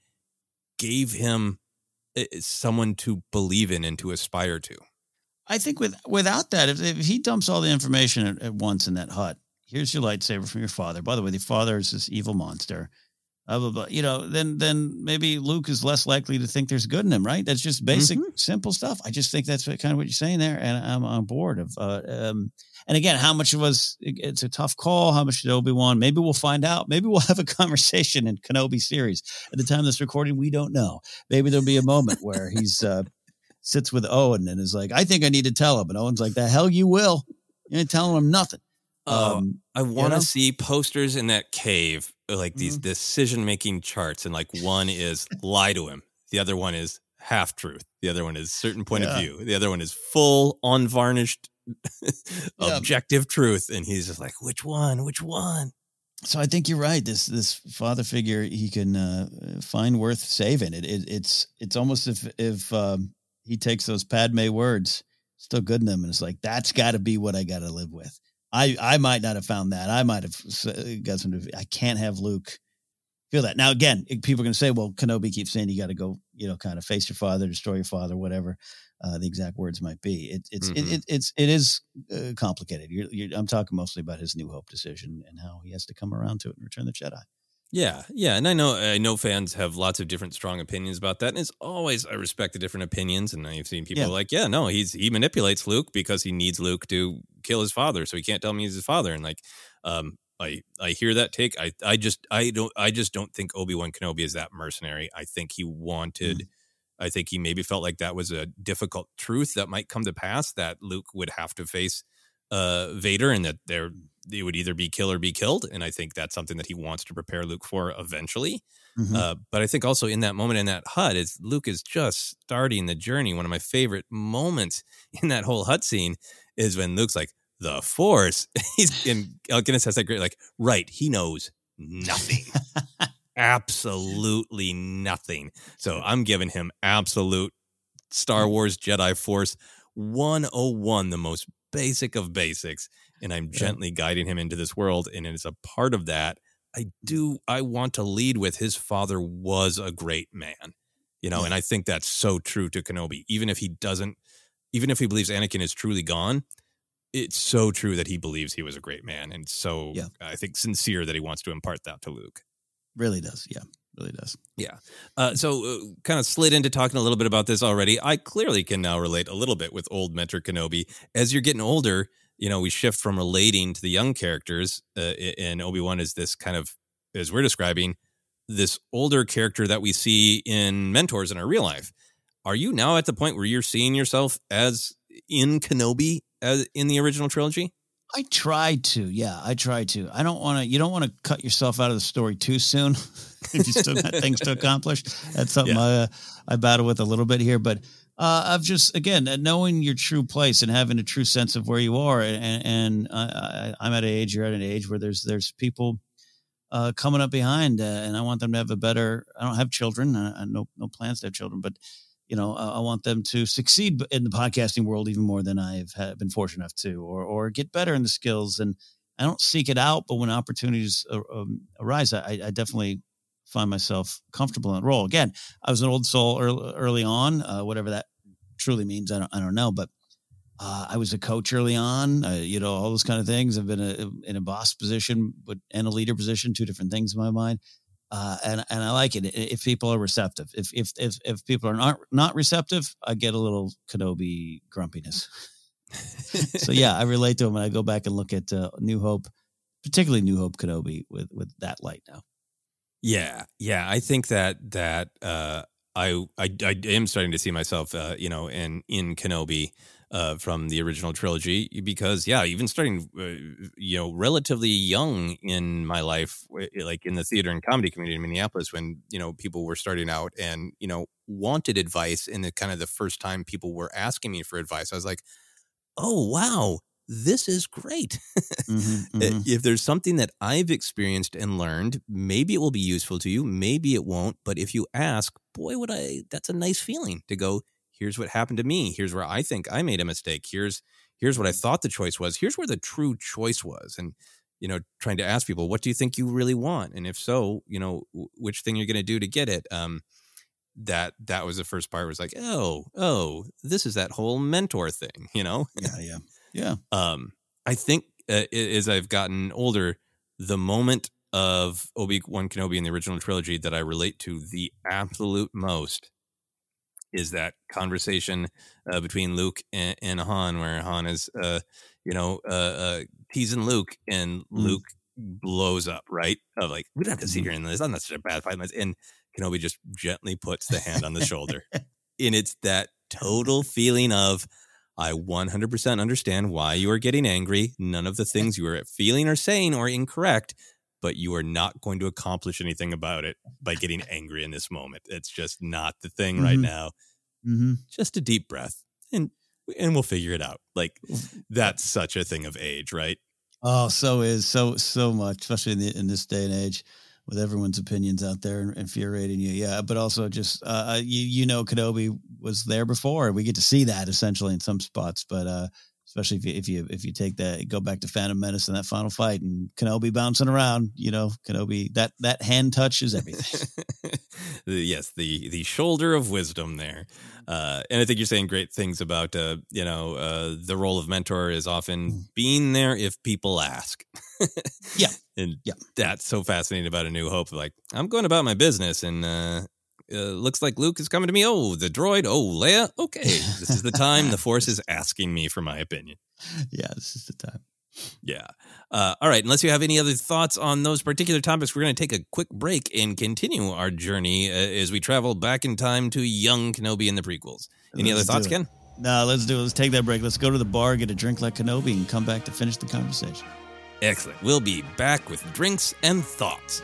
gave him uh, someone to believe in and to aspire to. I think with without that, if, if he dumps all the information at, at once in that hut, here's your lightsaber from your father. By the way, the father is this evil monster. Blah, blah, blah. You know, then then maybe Luke is less likely to think there's good in him, right? That's just basic, simple stuff. I just think that's what, kind of what you're saying there, and I'm on board. Of uh, um, and again, how much it was? It, it's a tough call. How much did Obi-Wan? Maybe we'll find out. Maybe we'll have a conversation in Kenobi series. At the time of this recording, we don't know. Maybe there'll be a moment where he's. Uh, sits with Owen and is like, I think I need to tell him. And Owen's like, the hell you will. You ain't telling him nothing. Oh, Um, I want to know? see posters in that cave, like these Mhm. decision-making charts. And like one is lie to him. The other one is half truth. The other one is certain point Yeah. of view. The other one is full, unvarnished, Yeah. objective truth. And he's just like, which one? Which one? So I think you're right. This this father figure he can uh, find worth saving. It, it it's it's almost if if um, he takes those Padme words, still good in them, and it's like that's got to be what I got to live with. I I might not have found that. I might have s- got some. I can't have Luke feel that. Now, again, people are going to say, well, Kenobi keeps saying you got to go, you know, kind of face your father, destroy your father, whatever uh, the exact words might be. It, it's mm-hmm. it, it, it's it is uh, complicated. You're, you're, I'm talking mostly about his New Hope decision and how he has to come around to it and Return the Jedi. Yeah, yeah, and I know I know fans have lots of different strong opinions about that, and it's always I respect the different opinions, and I've seen people Yeah. like, yeah, no, he's he manipulates Luke because he needs Luke to kill his father, so he can't tell me he's his father, and like, um, I I hear that take. I I just I don't I just don't think Obi-Wan Kenobi is that mercenary. I think he wanted. Mm. I think he maybe felt like that was a difficult truth that might come to pass, that Luke would have to face uh, Vader, and that there it would either be kill or be killed. And I think that's something that he wants to prepare Luke for eventually. Mm-hmm. Uh, but I think also in that moment in that hut, is Luke is just starting the journey. One of my favorite moments in that whole hut scene is when Luke's like, the Force. He's in Alec Guinness has that great, like, right. He knows nothing. Absolutely nothing. So I'm giving him absolute Star Wars Jedi Force one oh one, the most basic of basics. And I'm gently yeah. guiding him into this world. And as a part of that, I do, I want to lead with his father was a great man, you know, yeah. and I think that's so true to Kenobi. Even if he doesn't, even if he believes Anakin is truly gone, it's so true that he believes he was a great man. And so yeah. I think sincere that he wants to impart that to Luke. Really does. Yeah, really does. Yeah. Uh, so uh, kind of slid into talking a little bit about this already. I clearly can now relate a little bit with old mentor Kenobi. As you're getting older, you know, we shift from relating to the young characters, uh, and Obi-Wan is this kind of, as we're describing, this older character that we see in mentors in our real life. Are you now at the point where you're seeing yourself as in Kenobi as in the original trilogy? I tried to. Yeah, I tried to. I don't want to, you don't want to cut yourself out of the story too soon if you still got things to accomplish. That's something yeah. I, uh, I battle with a little bit here, but Uh, I've just, again, knowing your true place and having a true sense of where you are. And, and I, I, I'm at an age, you're at an age where there's, there's people uh, coming up behind uh, and I want them to have a better, I don't have children. I, I no, no plans to have children, but you know, I, I want them to succeed in the podcasting world even more than I've had, been fortunate enough to, or, or get better in the skills. And I don't seek it out, but when opportunities uh, um, arise, I, I definitely find myself comfortable in that role. Again, I was an old soul early, early on, uh, whatever that truly means. I don't, I don't know, but uh, I was a coach early on, uh, you know, all those kind of things. I've been a, in a boss position, but and a leader position, two different things in my mind. Uh, and, and I like it if people are receptive. If, if, if, if people are not, not receptive, I get a little Kenobi grumpiness. So yeah, I relate to him when I go back and look at uh, New Hope, particularly New Hope Kenobi with, with that light now. Yeah. Yeah. I think that, that, uh, I, I, I am starting to see myself, uh, you know, in, in Kenobi uh, from the original trilogy because, yeah, even starting, uh, you know, relatively young in my life, like in the theater and comedy community in Minneapolis when, you know, people were starting out and, you know, wanted advice. And the kind of the first time people were asking me for advice, I was like, oh, wow. This is great. Mm-hmm, mm-hmm. If there's something that I've experienced and learned, maybe it will be useful to you. Maybe it won't. But if you ask, boy, would I, that's a nice feeling to go, here's what happened to me. Here's where I think I made a mistake. Here's, here's what I thought the choice was. Here's where the true choice was. And, you know, trying to ask people, what do you think you really want? And if so, you know, which thing you're going to do to get it. Um, that, that was the first part where it's like, oh, oh, this is that whole mentor thing, you know? Yeah. Yeah. Yeah. Um, I think uh, as I've gotten older, the moment of Obi-Wan Kenobi in the original trilogy that I relate to the absolute most is that conversation uh, between Luke and, and Han, where Han is, uh, you know, uh, uh, teasing Luke and mm-hmm. Luke blows up, right? Of like, we don't have to see here in this. I'm not such a bad fight. And Kenobi just gently puts the hand on the shoulder. And it's that total feeling of, I one hundred percent understand why you are getting angry. None of the things you are feeling or saying are incorrect, but you are not going to accomplish anything about it by getting angry in this moment. It's just not the thing mm-hmm. right now. Mm-hmm. Just a deep breath and and we'll figure it out. Like that's such a thing of age, right? Oh, so is so, so much, especially in, the, in this day and age with everyone's opinions out there infuriating you. Yeah. But also just, uh, you, you know, Kenobi was there before. We get to see that essentially in some spots, but, uh, Especially if you if you if you take that, go back to Phantom Menace and that final fight, and Kenobi bouncing around, you know, Kenobi, that that hand touch is everything. Yes, the the shoulder of wisdom there, uh, and I think you're saying great things about uh, you know uh, the role of mentor is often being there if people ask. Yeah, and yeah, that's so fascinating about A New Hope. Like, I'm going about my business, and uh, uh, looks like Luke is coming to me. Oh, the droid. Oh, Leia. Okay, this is the time the Force is asking me for my opinion. Yeah, this is the time. Yeah. Uh, all right. Unless you have any other thoughts on those particular topics, we're going to take a quick break and continue our journey uh, as we travel back in time to young Kenobi in the prequels. Any Let's other thoughts, do it. Ken? No, let's do it. Let's take that break. Let's go to the bar, get a drink like Kenobi, and come back to finish the conversation. Excellent. We'll be back with drinks and thoughts.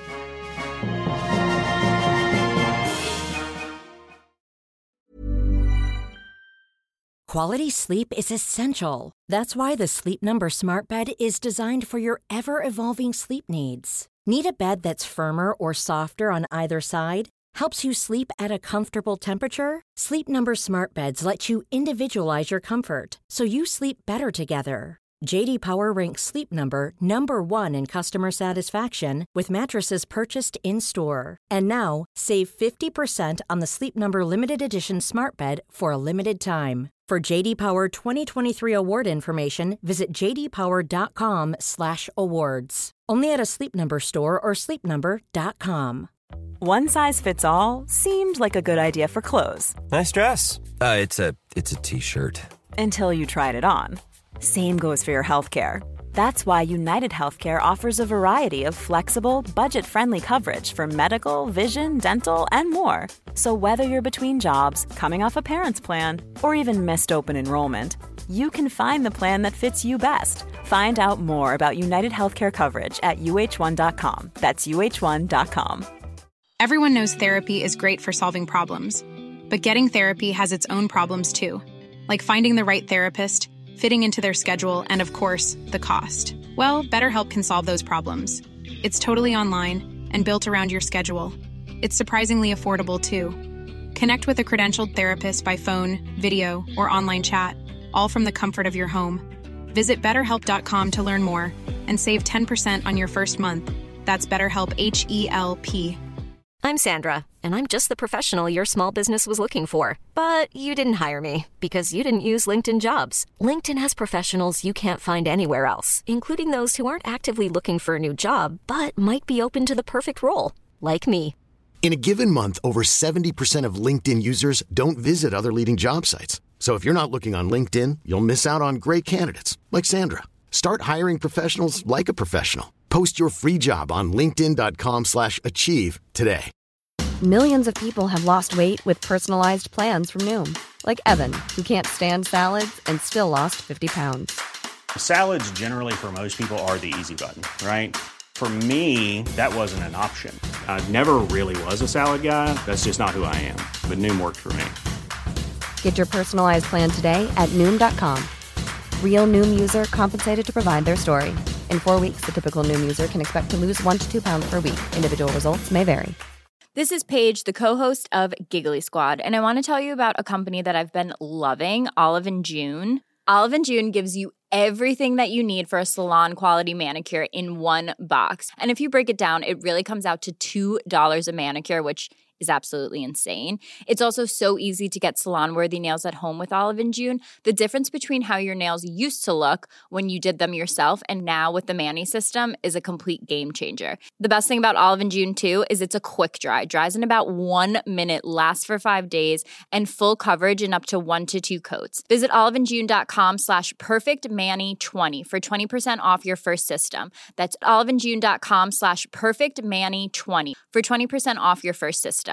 Quality sleep is essential. That's why the Sleep Number Smart Bed is designed for your ever-evolving sleep needs. Need a bed that's firmer or softer on either side? Helps you sleep at a comfortable temperature? Sleep Number Smart Beds let you individualize your comfort, so you sleep better together. J D Power ranks Sleep Number number one in customer satisfaction with mattresses purchased in-store. And now, save fifty percent on the Sleep Number Limited Edition Smart Bed for a limited time. For J D Power twenty twenty-three award information, visit j d power dot com slash awards. Only at a Sleep Number store or sleep number dot com. One size fits all seemed like a good idea for clothes. Nice dress. Uh, it's a it's a t-shirt. Until you tried it on. Same goes for your healthcare. That's why United Healthcare offers a variety of flexible, budget-friendly coverage for medical, vision, dental, and more. So whether you're between jobs, coming off a parent's plan, or even missed open enrollment, you can find the plan that fits you best. Find out more about United Healthcare coverage at u h one dot com. That's u h one dot com. Everyone knows therapy is great for solving problems, but getting therapy has its own problems too, like finding the right therapist, fitting into their schedule, and of course, the cost. Well, BetterHelp can solve those problems. It's totally online and built around your schedule. It's surprisingly affordable too. Connect with a credentialed therapist by phone, video, or online chat, all from the comfort of your home. Visit better help dot com to learn more and save ten percent on your first month. That's BetterHelp, H E L P. I'm Sandra, and I'm just the professional your small business was looking for. But you didn't hire me because you didn't use LinkedIn Jobs. LinkedIn has professionals you can't find anywhere else, including those who aren't actively looking for a new job, but might be open to the perfect role, like me. In a given month, over seventy percent of LinkedIn users don't visit other leading job sites. So if you're not looking on LinkedIn, you'll miss out on great candidates like Sandra. Start hiring professionals like a professional. Post your free job on linkedin dot com slash achieve today. Millions of people have lost weight with personalized plans from Noom. Like Evan, who can't stand salads and still lost fifty pounds. Salads generally for most people are the easy button, right? For me, that wasn't an option. I never really was a salad guy. That's just not who I am. But Noom worked for me. Get your personalized plan today at Noom dot com. Real Noom user compensated to provide their story. In four weeks, the typical Noom user can expect to lose one to two pounds per week. Individual results may vary. This is Paige, the co-host of Giggly Squad, and I want to tell you about a company that I've been loving, Olive and June. Olive and June gives you everything that you need for a salon-quality manicure in one box. And if you break it down, it really comes out to two dollars a manicure, which is absolutely insane. It's also so easy to get salon-worthy nails at home with Olive and June. The difference between how your nails used to look when you did them yourself and now with the Mani system is a complete game changer. The best thing about Olive and June, too, is it's a quick dry. Dries in about one minute, lasts for five days, and full coverage in up to one to two coats. Visit oliveandjune.com slash perfectmani20 for twenty percent off your first system. That's oliveandjune.com slash perfectmani20 for twenty percent off your first system.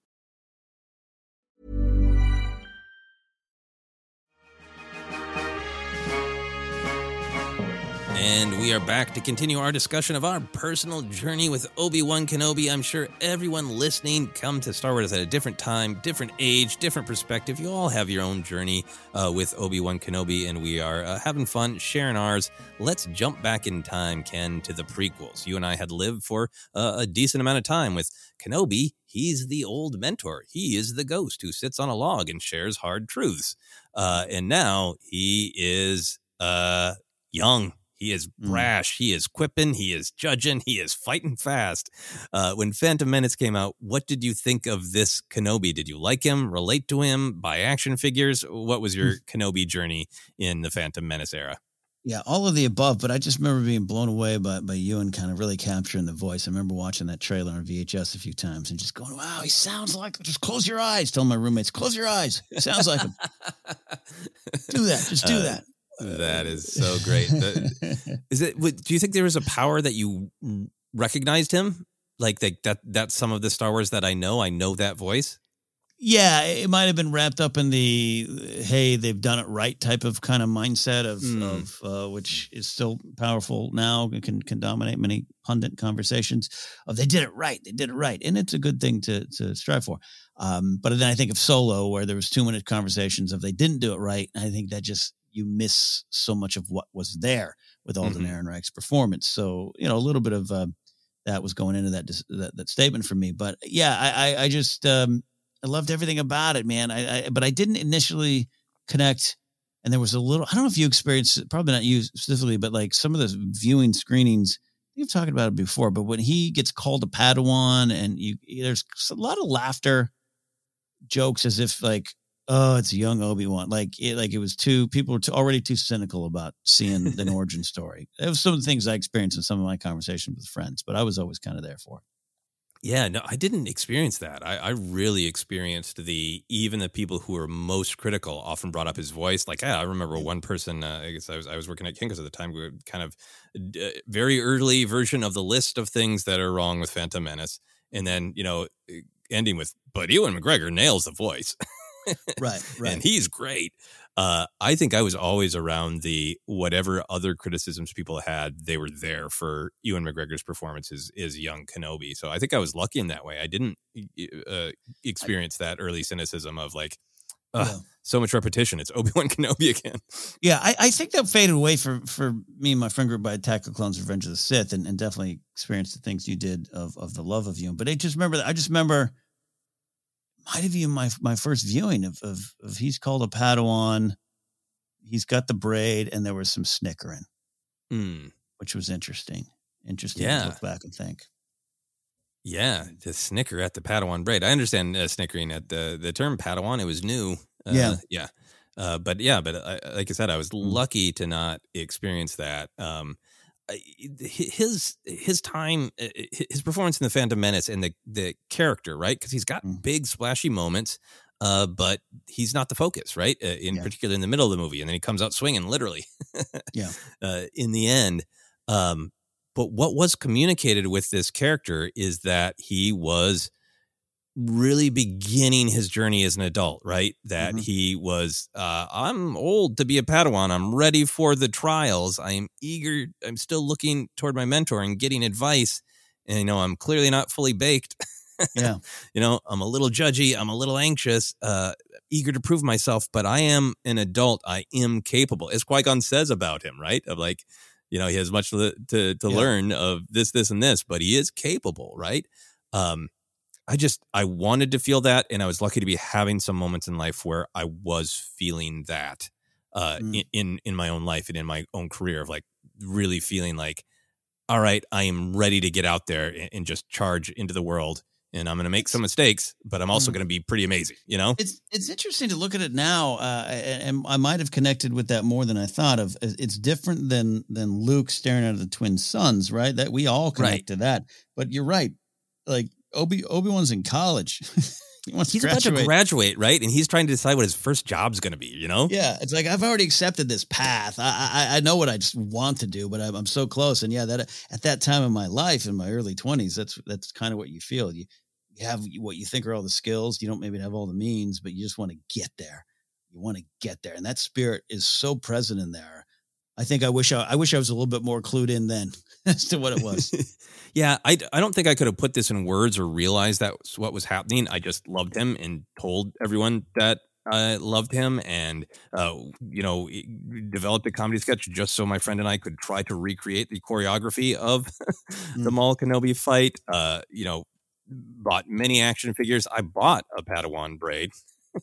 And we are back to continue our discussion of our personal journey with Obi-Wan Kenobi. I'm sure everyone listening come to Star Wars at a different time, different age, different perspective. You all have your own journey uh, with Obi-Wan Kenobi, and we are uh, having fun sharing ours. Let's jump back in time, Ken, to the prequels. You and I had lived for uh, a decent amount of time with Kenobi. He's the old mentor. He is the ghost who sits on a log and shares hard truths. Uh, and now he is uh, young. He is brash. Mm. He is quipping. He is judging. He is fighting fast. Uh, when Phantom Menace came out, what did you think of this Kenobi? Did you like him, relate to him, buy action figures? What was your Kenobi journey in the Phantom Menace era? Yeah, all of the above, but I just remember being blown away by, by Ewan kind of really capturing the voice. I remember watching that trailer on V H S a few times and just going, wow, he sounds like, just close your eyes. Tell my roommates, close your eyes. It sounds like him. Do that. Just do uh, that. That is so great. Is it? Do you think there was a power that you recognized him? Like that, that, that's some of the Star Wars that I know. I know that voice. Yeah, it might have been wrapped up in the, hey, they've done it right type of kind of mindset of, mm. of uh, which is still powerful now. It can, can dominate many pundit conversations of they did it right. They did it right. And it's a good thing to, to strive for. Um, but then I think of Solo, where there was two minute conversations of they didn't do it right. And I think that just, you miss so much of what was there with Alden mm-hmm. Ehrenreich's performance. So, you know, a little bit of uh, that was going into that, that that statement for me. But yeah, I, I, I just um, I loved everything about it, man. I, I but I didn't initially connect. And there was a little, I don't know if you experienced it, probably not you specifically, but like some of the viewing screenings, you've talked about it before, but when he gets called a Padawan and you, there's a lot of laughter, jokes as if like, oh, it's a young Obi-Wan. Like it, like it was too, people were too, already too cynical about seeing an origin story. It was some of the things I experienced in some of my conversations with friends, but I was always kind of there for it. Yeah, no, I didn't experience that. I, I really experienced the, even the people who were most critical often brought up his voice. Like, yeah, I remember one person, uh, I guess I was, I was working at Kinko's at the time, we were kind of uh, very early version of the list of things that are wrong with Phantom Menace. And then, you know, ending with, but Ewan McGregor nails the voice. Right, right. And he's great. Uh, I think I was always around the whatever other criticisms people had, they were there for Ewan McGregor's performance as, as young Kenobi. So I think I was lucky in that way. I didn't uh, experience that early cynicism of like, uh, yeah. so much repetition. It's Obi-Wan Kenobi again. Yeah, I, I think that faded away for, for me and my friend group by Attack of Clones, Revenge of the Sith, and, and definitely experienced the things you did of, of the love of Ewan. But I just remember that. I just remember... might have been my my first viewing of, of of he's called a Padawan, he's got the braid, and there was some snickering, mm. which was interesting. Interesting yeah. to look back and think. Yeah, the snicker at the Padawan braid. I understand uh, snickering at the the term Padawan. It was new. Uh, yeah, yeah, uh, but yeah, but I, like I said, I was mm. lucky to not experience that. Um, his his time his performance in the Phantom Menace and the the character, right, because he's got mm. big splashy moments, uh but he's not the focus, right, uh, in yeah. particular in the middle of the movie, and then he comes out swinging literally yeah uh in the end. Um but what was communicated with this character is that he was really beginning his journey as an adult, right? That mm-hmm. he was, uh, I'm old to be a Padawan. I'm ready for the trials. I'm eager. I'm still looking toward my mentor and getting advice. And, you know, I'm clearly not fully baked. Yeah. You know, I'm a little judgy. I'm a little anxious, uh, eager to prove myself, but I am an adult. I am capable, as Qui-Gon says about him, right? Of like, you know, he has much to, to, to yeah. learn of this, this, and this, but he is capable, right? Um, I just, I wanted to feel that. And I was lucky to be having some moments in life where I was feeling that uh, mm. in, in, in my own life and in my own career, of like really feeling like, all right, I am ready to get out there and, and just charge into the world. And I'm going to make some mistakes, but I'm also mm. going to be pretty amazing. You know, it's, it's interesting to look at it now. Uh, and I might've connected with that more than I thought of. It's different than, than Luke staring at the twin sons, right? That we all connect right. to that, but you're right. Like, Obi Obi-Wan's in college. he wants he's to about to graduate, right? And he's trying to decide what his first job's going to be, you know? Yeah. It's like, I've already accepted this path. I I, I know what I just want to do, but I'm, I'm so close. And yeah, that at that time in my life, in my early twenties, that's that's kind of what you feel. You, you have what you think are all the skills. You don't maybe have all the means, but you just want to get there. You want to get there. And that spirit is so present in there. I think I wish I, I wish I was a little bit more clued in then as to what it was. Yeah, I, I don't think I could have put this in words or realized that was what was happening. I just loved him and told everyone that I loved him, and, uh, you know, developed a comedy sketch just so my friend and I could try to recreate the choreography of mm. the Maul Kenobi fight. Uh, you know, bought many action figures. I bought a Padawan braid.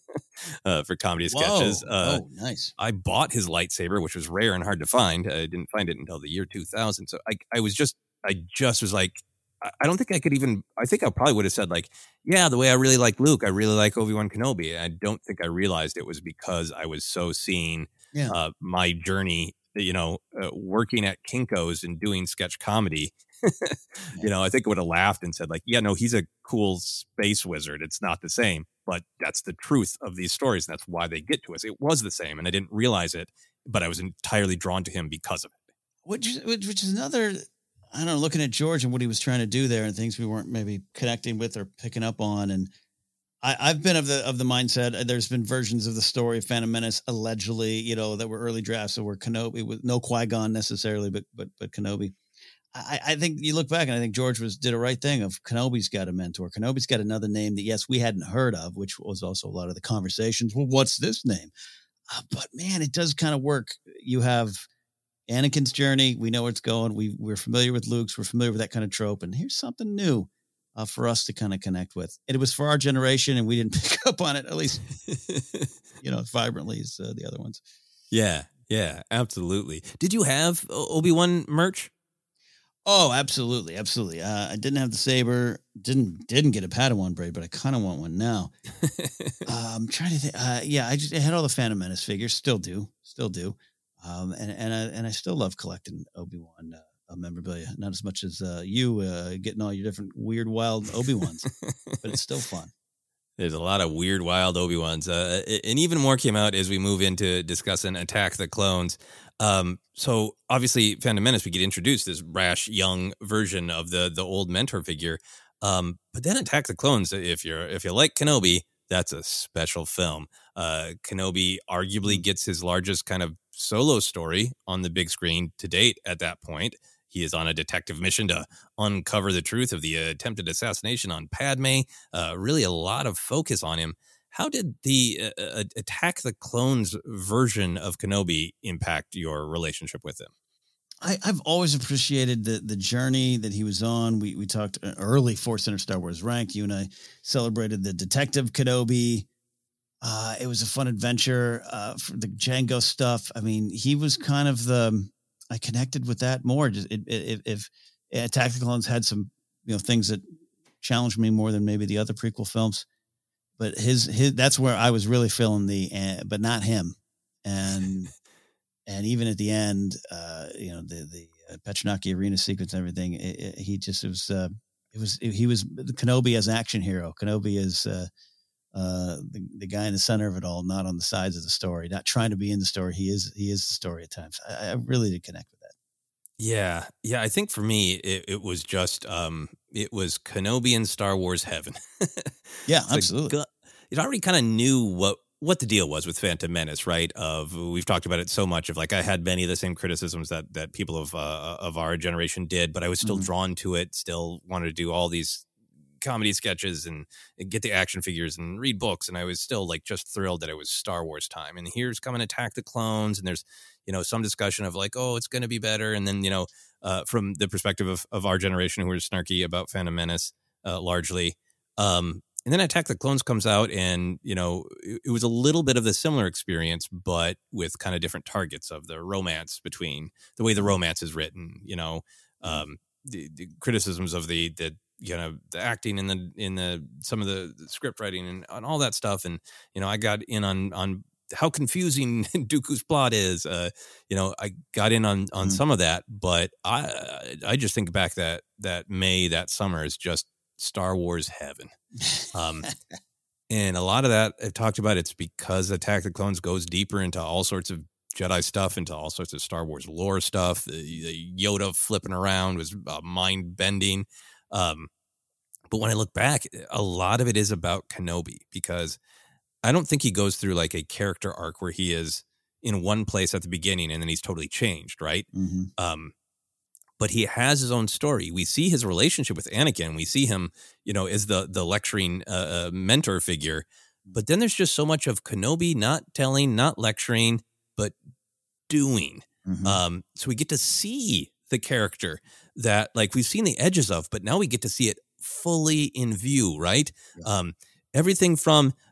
uh, for comedy Whoa. sketches. Uh, oh, nice. I bought his lightsaber, which was rare and hard to find. I didn't find it until the year two thousand. So I, I was just, I just was like, I I don't think I could even, I think I probably would have said like, yeah, the way I really like Luke, I really like Obi-Wan Kenobi. I don't think I realized it was because I was so seeing Yeah. uh, my journey, you know, uh, working at Kinko's and doing sketch comedy. You know, I think I would have laughed and said like, yeah, no, he's a cool space wizard. It's not the same, but that's the truth of these stories. And that's why they get to us. It was the same. And I didn't realize it, but I was entirely drawn to him because of it. Which, which, which is another, I don't know, looking at George and what he was trying to do there and things we weren't maybe connecting with or picking up on. And I, I've been of the of the mindset, there's been versions of the story of Phantom Menace, allegedly, you know, that were early drafts that were Kenobi, with no Qui-Gon necessarily, but but but Kenobi. I, I think you look back and I think George was did a right thing of Kenobi's got a mentor. Kenobi's got another name that, yes, we hadn't heard of, which was also a lot of the conversations. Well, what's this name? Uh, but man, it does kind of work. You have Anakin's journey. We know where it's going. We, we're familiar with Luke's. We're familiar with that kind of trope. And here's something new uh, for us to kind of connect with. And it was for our generation, and we didn't pick up on it, at least, you know, vibrantly as uh, the other ones. Yeah, yeah, absolutely. Did you have Obi-Wan merch? Oh, absolutely, absolutely. Uh, I didn't have the saber, didn't didn't get a Padawan braid, but I kind of want one now. uh, I'm trying to think. Uh, yeah, I just I had all the Phantom Menace figures, still do, still do, um, and and I, and I still love collecting Obi-Wan uh, memorabilia. Not as much as uh, you uh, getting all your different weird, wild Obi-Wans, but it's still fun. There's a lot of weird, wild Obi-Wans. Uh, and even more came out as we move into discussing Attack the Clones. Um, so obviously Phantom Menace, we get introduced this rash young version of the the old mentor figure. Um, but then Attack the Clones, if you're if you like Kenobi, that's a special film. Uh, Kenobi arguably gets his largest kind of solo story on the big screen to date at that point. He is on a detective mission to uncover the truth of the attempted assassination on Padme. Uh, really a lot of focus on him. How did the uh, Attack the Clones version of Kenobi impact your relationship with him? I, I've always appreciated the the journey that he was on. We we talked early Force Center Star Wars Rank. You and I celebrated the Detective Kenobi. Uh, it was a fun adventure uh, for the Jango stuff. I mean, he was kind of the, I connected with that more. Just it, it, if Attack the Clones had some, you know, things that challenged me more than maybe the other prequel films. But his his that's where I was really feeling the, uh, but not him, and and even at the end, uh, you know, the the uh, Petronaki arena sequence and everything, it, it, he just it was uh, it was it, he was Kenobi as an action hero. Kenobi is uh, uh, the the guy in the center of it all, not on the sides of the story, not trying to be in the story. He is he is the story at times. I, I really did connect with that. Yeah, yeah. I think for me, it, it was just um, it was Kenobi in Star Wars heaven. Yeah, It's absolutely. Like, it already kind of knew what what the deal was with Phantom Menace, right? Of we've talked about it so much. Of like, I had many of the same criticisms that that people of uh, of our generation did, but I was still Mhm. drawn to it. Still wanted to do all these comedy sketches and, and get the action figures and read books, and I was still like just thrilled that it was Star Wars time. And here's coming Attack the Clones, and there's you know some discussion of like, oh, it's going to be better, and then you know uh, from the perspective of of our generation who were snarky about Phantom Menace uh, largely. Um, And then Attack the Clones comes out, and, you know, it, it was a little bit of a similar experience, but with kind of different targets of the romance between the way the romance is written, you know, um, the, the criticisms of the, the, you know, the acting in the, in the, some of the, the script writing and, and all that stuff. And, you know, I got in on, on how confusing Dooku's plot is. Uh, you know, I got in on, on Mhm. some of that, but I, I just think back that, that May, that summer is just Star Wars heaven. Um, and a lot of that I've talked about, it's because Attack the Clones goes deeper into all sorts of Jedi stuff, into all sorts of Star Wars lore stuff. The, the Yoda flipping around was uh, mind bending. Um, but when I look back, a lot of it is about Kenobi, because I don't think he goes through like a character arc where he is in one place at the beginning and then he's totally changed, right? Mm-hmm. Um, but he has his own story. We see his relationship with Anakin. We see him, you know, as the the lecturing uh, uh, mentor figure. But then there's just so much of Kenobi not telling, not lecturing, but doing. Mm-hmm. Um, so we get to see the character that, like, we've seen the edges of, but now we get to see it fully in view, right? Yeah. Um, everything from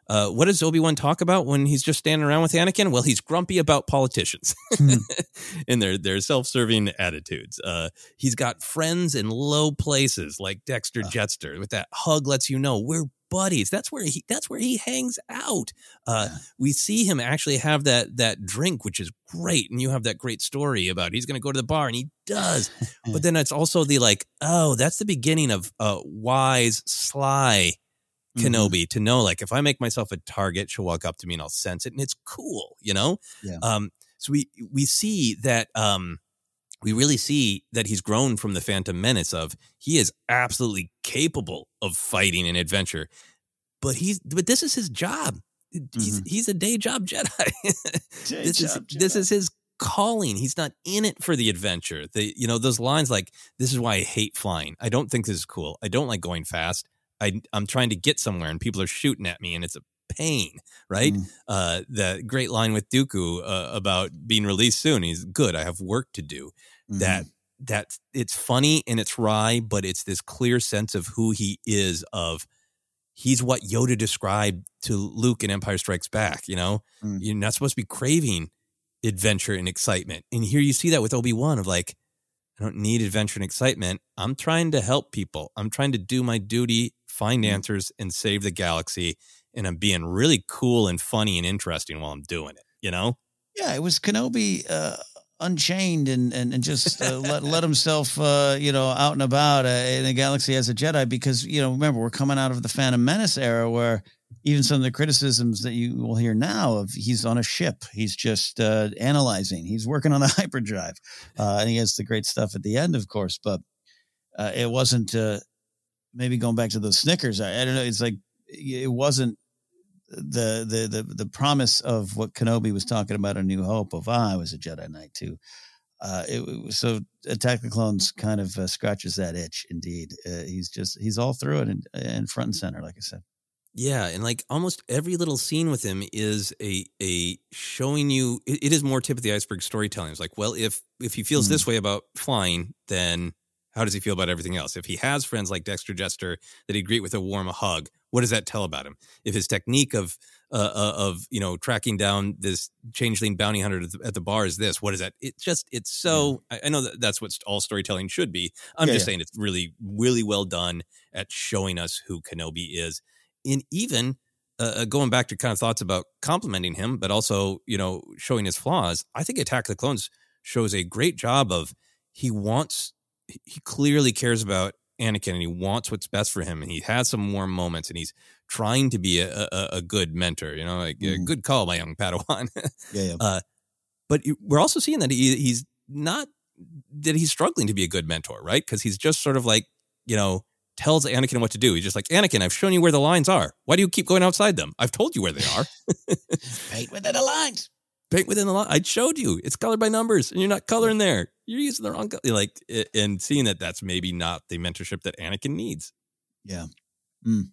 Uh, what does Obi-Wan talk about when he's just standing around with Anakin? Well, he's grumpy about politicians Hmm. and their their self-serving attitudes. Uh, he's got friends in low places like Dexter Jetster. With that hug, lets you know we're buddies. That's where he. That's where he hangs out. Uh, we see him actually have that that drink, which is great, and you have that great story about he's going to go to the bar, and he does. But then it's also the like, oh, that's the beginning of a wise, sly Kenobi, to know, like, if I make myself a target, she'll walk up to me and I'll sense it, and it's cool, you know? Yeah. Um, so we we see that um, we really see that he's grown from the Phantom Menace of he is absolutely capable of fighting an adventure, but he's but this is his job. He's Mhm. he's a day job Jedi. Day this is job this Jedi. is his calling. He's not in it for the adventure. The you know those lines like, "This is why I hate flying. I don't think this is cool. I don't like going fast. I, I'm trying to get somewhere and people are shooting at me and it's a pain," right? Mm. Uh, the great line with Dooku uh, about being released soon. He's good. I have work to do. Mhm. That that it's funny and it's wry, but it's this clear sense of who he is. Of he's what Yoda described to Luke in Empire Strikes Back. You know, Mm. you're not supposed to be craving adventure and excitement, and here you see that with Obi-Wan of like, I don't need adventure and excitement. I'm trying to help people. I'm trying to do my duty, find answers, and save the galaxy. And I'm being really cool and funny and interesting while I'm doing it, you know? Yeah, it was Kenobi uh, unchained and and, and just uh, let let himself, uh, you know, out and about uh, in the galaxy as a Jedi. Because, you know, remember, we're coming out of the Phantom Menace era where even some of the criticisms that you will hear now of he's on a ship, he's just uh, analyzing, he's working on a hyperdrive, uh, and he has the great stuff at the end, of course. But uh, it wasn't uh, maybe going back to those Snickers. I, I don't know. It's like it wasn't the the the the promise of what Kenobi was talking about in New Hope of ah, I was a Jedi Knight too. Uh, it, it was so Attack of the Clones kind of uh, scratches that itch. Indeed, uh, he's just he's all through it and, and front and center, like I said. Yeah, and like almost every little scene with him is a a showing you it, it is more tip of the iceberg storytelling. It's like, well, if if he feels Mm. this way about flying, then how does he feel about everything else? If he has friends like Dexter Jetster that he'd greet with a warm hug, what does that tell about him? If his technique of uh, uh, of you know tracking down this changeling bounty hunter at the, at the bar is this, what is that? It's just it's so I, I know that that's what all storytelling should be. I'm Yeah, just yeah. saying it's really really well done at showing us who Kenobi is. And even uh, going back to kind of thoughts about complimenting him, but also, you know, showing his flaws, I think Attack of the Clones shows a great job of he wants, he clearly cares about Anakin and he wants what's best for him. And he has some warm moments and he's trying to be a, a, a good mentor, you know, like a Mhm. good call, my young Padawan. Yeah, yeah. Uh, but you- we're also seeing that he, he's not, that he's struggling to be a good mentor, right? Because he's just sort of like, you know, tells Anakin what to do. He's just like, Anakin, I've shown you where the lines are. Why do you keep going outside them? I've told you where they are. Paint within the lines. Paint within the line. I showed you. It's colored by numbers, and you're not coloring there. You're using the wrong color. Like, it- and seeing that that's maybe not the mentorship that Anakin needs. Yeah. Mm.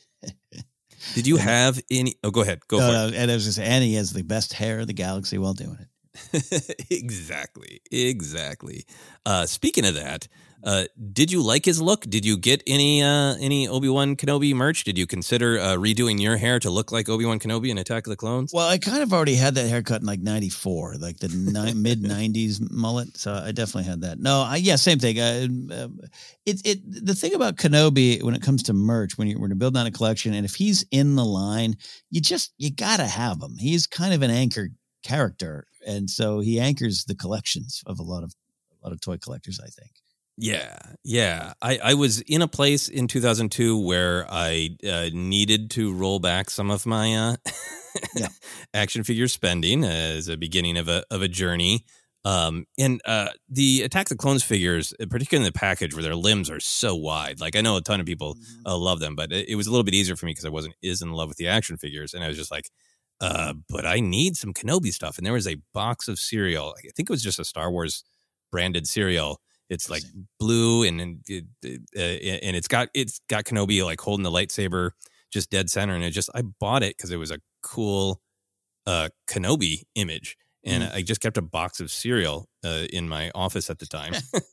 Did you have any? Oh, go ahead. Go No, for no, and I was just Annie has the best hair in the galaxy while doing it. it. exactly. Exactly. Uh, speaking of that, uh, did you like his look? Did you get any uh, any Obi-Wan Kenobi merch? Did you consider uh, redoing your hair to look like Obi-Wan Kenobi in Attack of the Clones? Well, I kind of already had that haircut in like ninety-four, like the ni- mid nineties mullet. So I definitely had that. No, I, yeah, same thing. Uh, um, it, it, the thing about Kenobi when it comes to merch, when you're, when you're building out a collection, and if he's in the line, you just, you got to have him. He's kind of an anchor character. And so he anchors the collections of a lot of, a lot of toy collectors, I think. Yeah, yeah. I, I was in a place in two thousand two where I uh, needed to roll back some of my uh, Yeah. action figure spending as a beginning of a of a journey. Um, and uh, the Attack of the Clones figures, particularly in the package where their limbs are so wide. Like I know a ton of people uh, love them, but it, it was a little bit easier for me because I wasn't as in love with the action figures, and I was just like, uh, but I need some Kenobi stuff. And there was a box of cereal. I think it was just a Star Wars branded cereal. It's like blue and and, it, uh, and it's got it's got Kenobi like holding the lightsaber just dead center, and it just I bought it because it was a cool uh, Kenobi image, and Mm. I just kept a box of cereal uh, in my office at the time,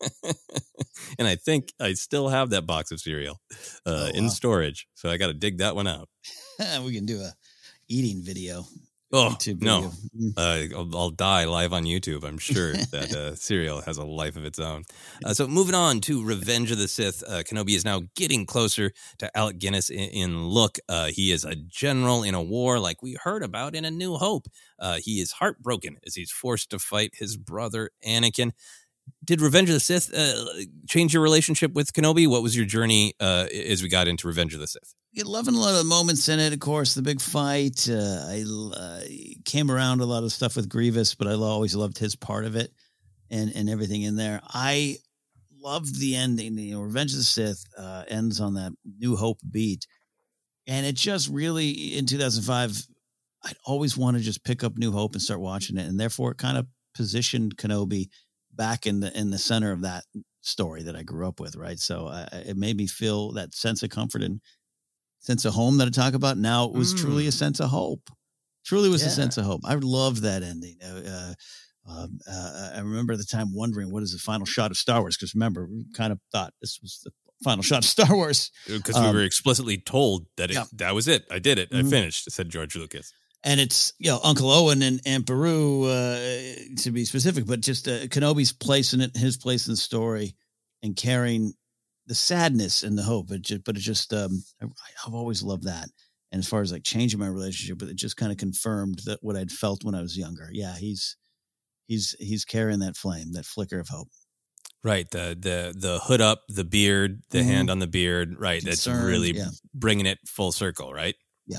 and I think I still have that box of cereal uh, Oh, in wow. storage, so I got to dig that one out. We can do a eating video. Oh, YouTube no. video. Uh, I'll, I'll die live on YouTube. I'm sure that uh, cereal has a life of its own. Uh, so moving on to Revenge of the Sith, uh, Kenobi is now getting closer to Alec Guinness in, in look. Uh, he is a general in a war like we heard about in A New Hope. Uh, he is heartbroken as he's forced to fight his brother Anakin. Did Revenge of the Sith uh, change your relationship with Kenobi? What was your journey uh, as we got into Revenge of the Sith? You're loving a lot of the moments in it, of course, the big fight. Uh, I uh, came around a lot of stuff with Grievous, but I always loved his part of it and, and everything in there. I loved the ending. You know, Revenge of the Sith uh, ends on that New Hope beat. And it just really, in two thousand five, I'd always want to just pick up New Hope and start watching it. And therefore, it kind of positioned Kenobi back in the in the center of that story that I grew up with, right? So uh, it made me feel that sense of comfort and sense of home that I talk about. Now it was mm. truly a sense of hope. Truly was yeah. a sense of hope. I loved that ending. Uh, um, uh, I remember at the time wondering, what is the final shot of Star Wars? Because remember, we kind of thought this was the final shot of Star Wars. Because um, we were explicitly told that it, yeah. that was it. I did it. Mm-hmm. I finished, said George Lucas. And it's, you know, Uncle Owen and, and Peru, uh, to be specific, but just uh, Kenobi's place in it, his place in the story, and carrying the sadness and the hope. It just, but it just, um, I, I've always loved that. And as far as like changing my relationship, but it just kind of confirmed that what I'd felt when I was younger. Yeah, he's he's he's carrying that flame, that flicker of hope. Right, the the the hood up, the beard, the mm-hmm. hand on the beard. Right, Concerned, that's really yeah. bringing it full circle. Right. Yeah.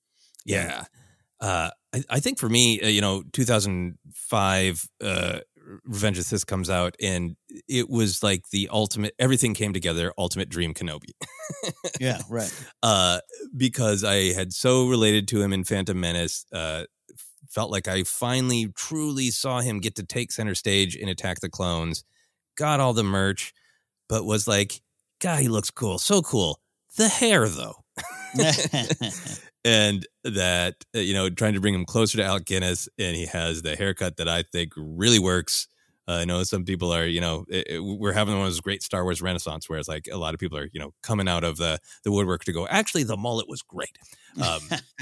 Yeah. Uh, I, I think for me, uh, you know, two thousand five, uh, Revenge of the Sith comes out, and it was like the ultimate, everything came together, ultimate dream Kenobi. yeah, right. Uh, because I had so related to him in Phantom Menace, uh, felt like I finally truly saw him get to take center stage in Attack the Clones, got all the merch, but was like, God, he looks cool. So cool. The hair, though. And that, uh, you know, trying to bring him closer to Alec Guinness, and he has the haircut that I think really works. Uh, I know some people are, you know, it, it, we're having one of those great Star Wars renaissance where it's like a lot of people are, you know, coming out of the, the woodwork to go, actually, the mullet was great. Um,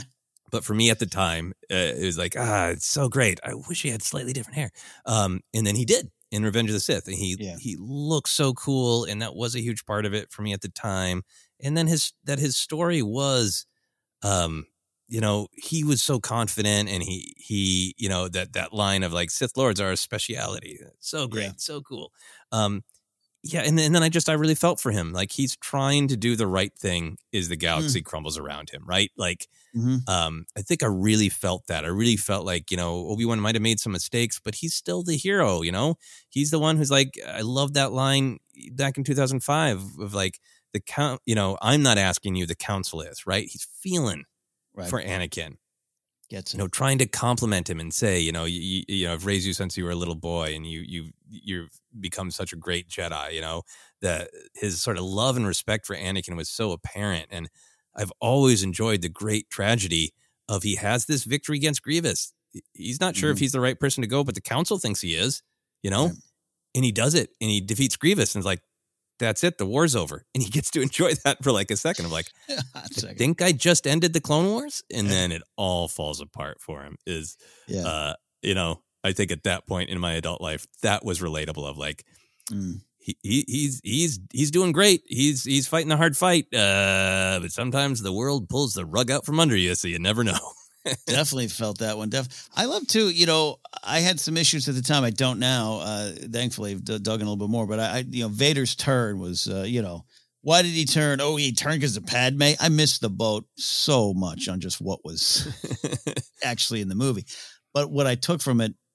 but for me at the time, uh, it was like, ah, it's so great. I wish he had slightly different hair. Um, and then he did in Revenge of the Sith. And he, yeah. he looked so cool. And that was a huge part of it for me at the time. And then his, that his story was, Um, you know, he was so confident, and he, he, you know, that, that line of like, Sith Lords are a speciality. So great. Yeah. So cool. Um, yeah. And then, and then I just, I really felt for him. Like, he's trying to do the right thing as the galaxy mm. crumbles around him. Right. Like, mm-hmm. um, I think I really felt that. I really felt like, you know, Obi-Wan might've made some mistakes, but he's still the hero. You know, he's the one who's like, I love that line back in two thousand five of like, the count, you know, I'm not asking you, the council is, right? He's feeling right. for Anakin. Gets it. You know, trying to compliment him and say, you know, you, you know, I've raised you since you were a little boy, and you, you, you've become such a great Jedi, you know, that his sort of love and respect for Anakin was so apparent. And I've always enjoyed the great tragedy of he has this victory against Grievous. He's not sure mm-hmm. if he's the right person to go, but the council thinks he is, you know, right. and he does it, and he defeats Grievous, and it's like, that's it. The war's over. And he gets to enjoy that for like a second of like, I think I just ended the Clone Wars. And then it all falls apart for him is, yeah. uh, you know, I think at that point in my adult life, that was relatable of like, mm. he, he he's, he's, he's doing great. He's, he's fighting a hard fight. Uh, but sometimes the world pulls the rug out from under you. So you never know. Definitely felt that one. Def- I love too, you know, I had some issues at the time. I don't now, uh, thankfully I've d- dug in a little bit more, but I, I you know, Vader's turn was, uh, you know, why did he turn? Oh, he turned because of Padme. I missed the boat so much on just what was actually in the movie. But what I took from it,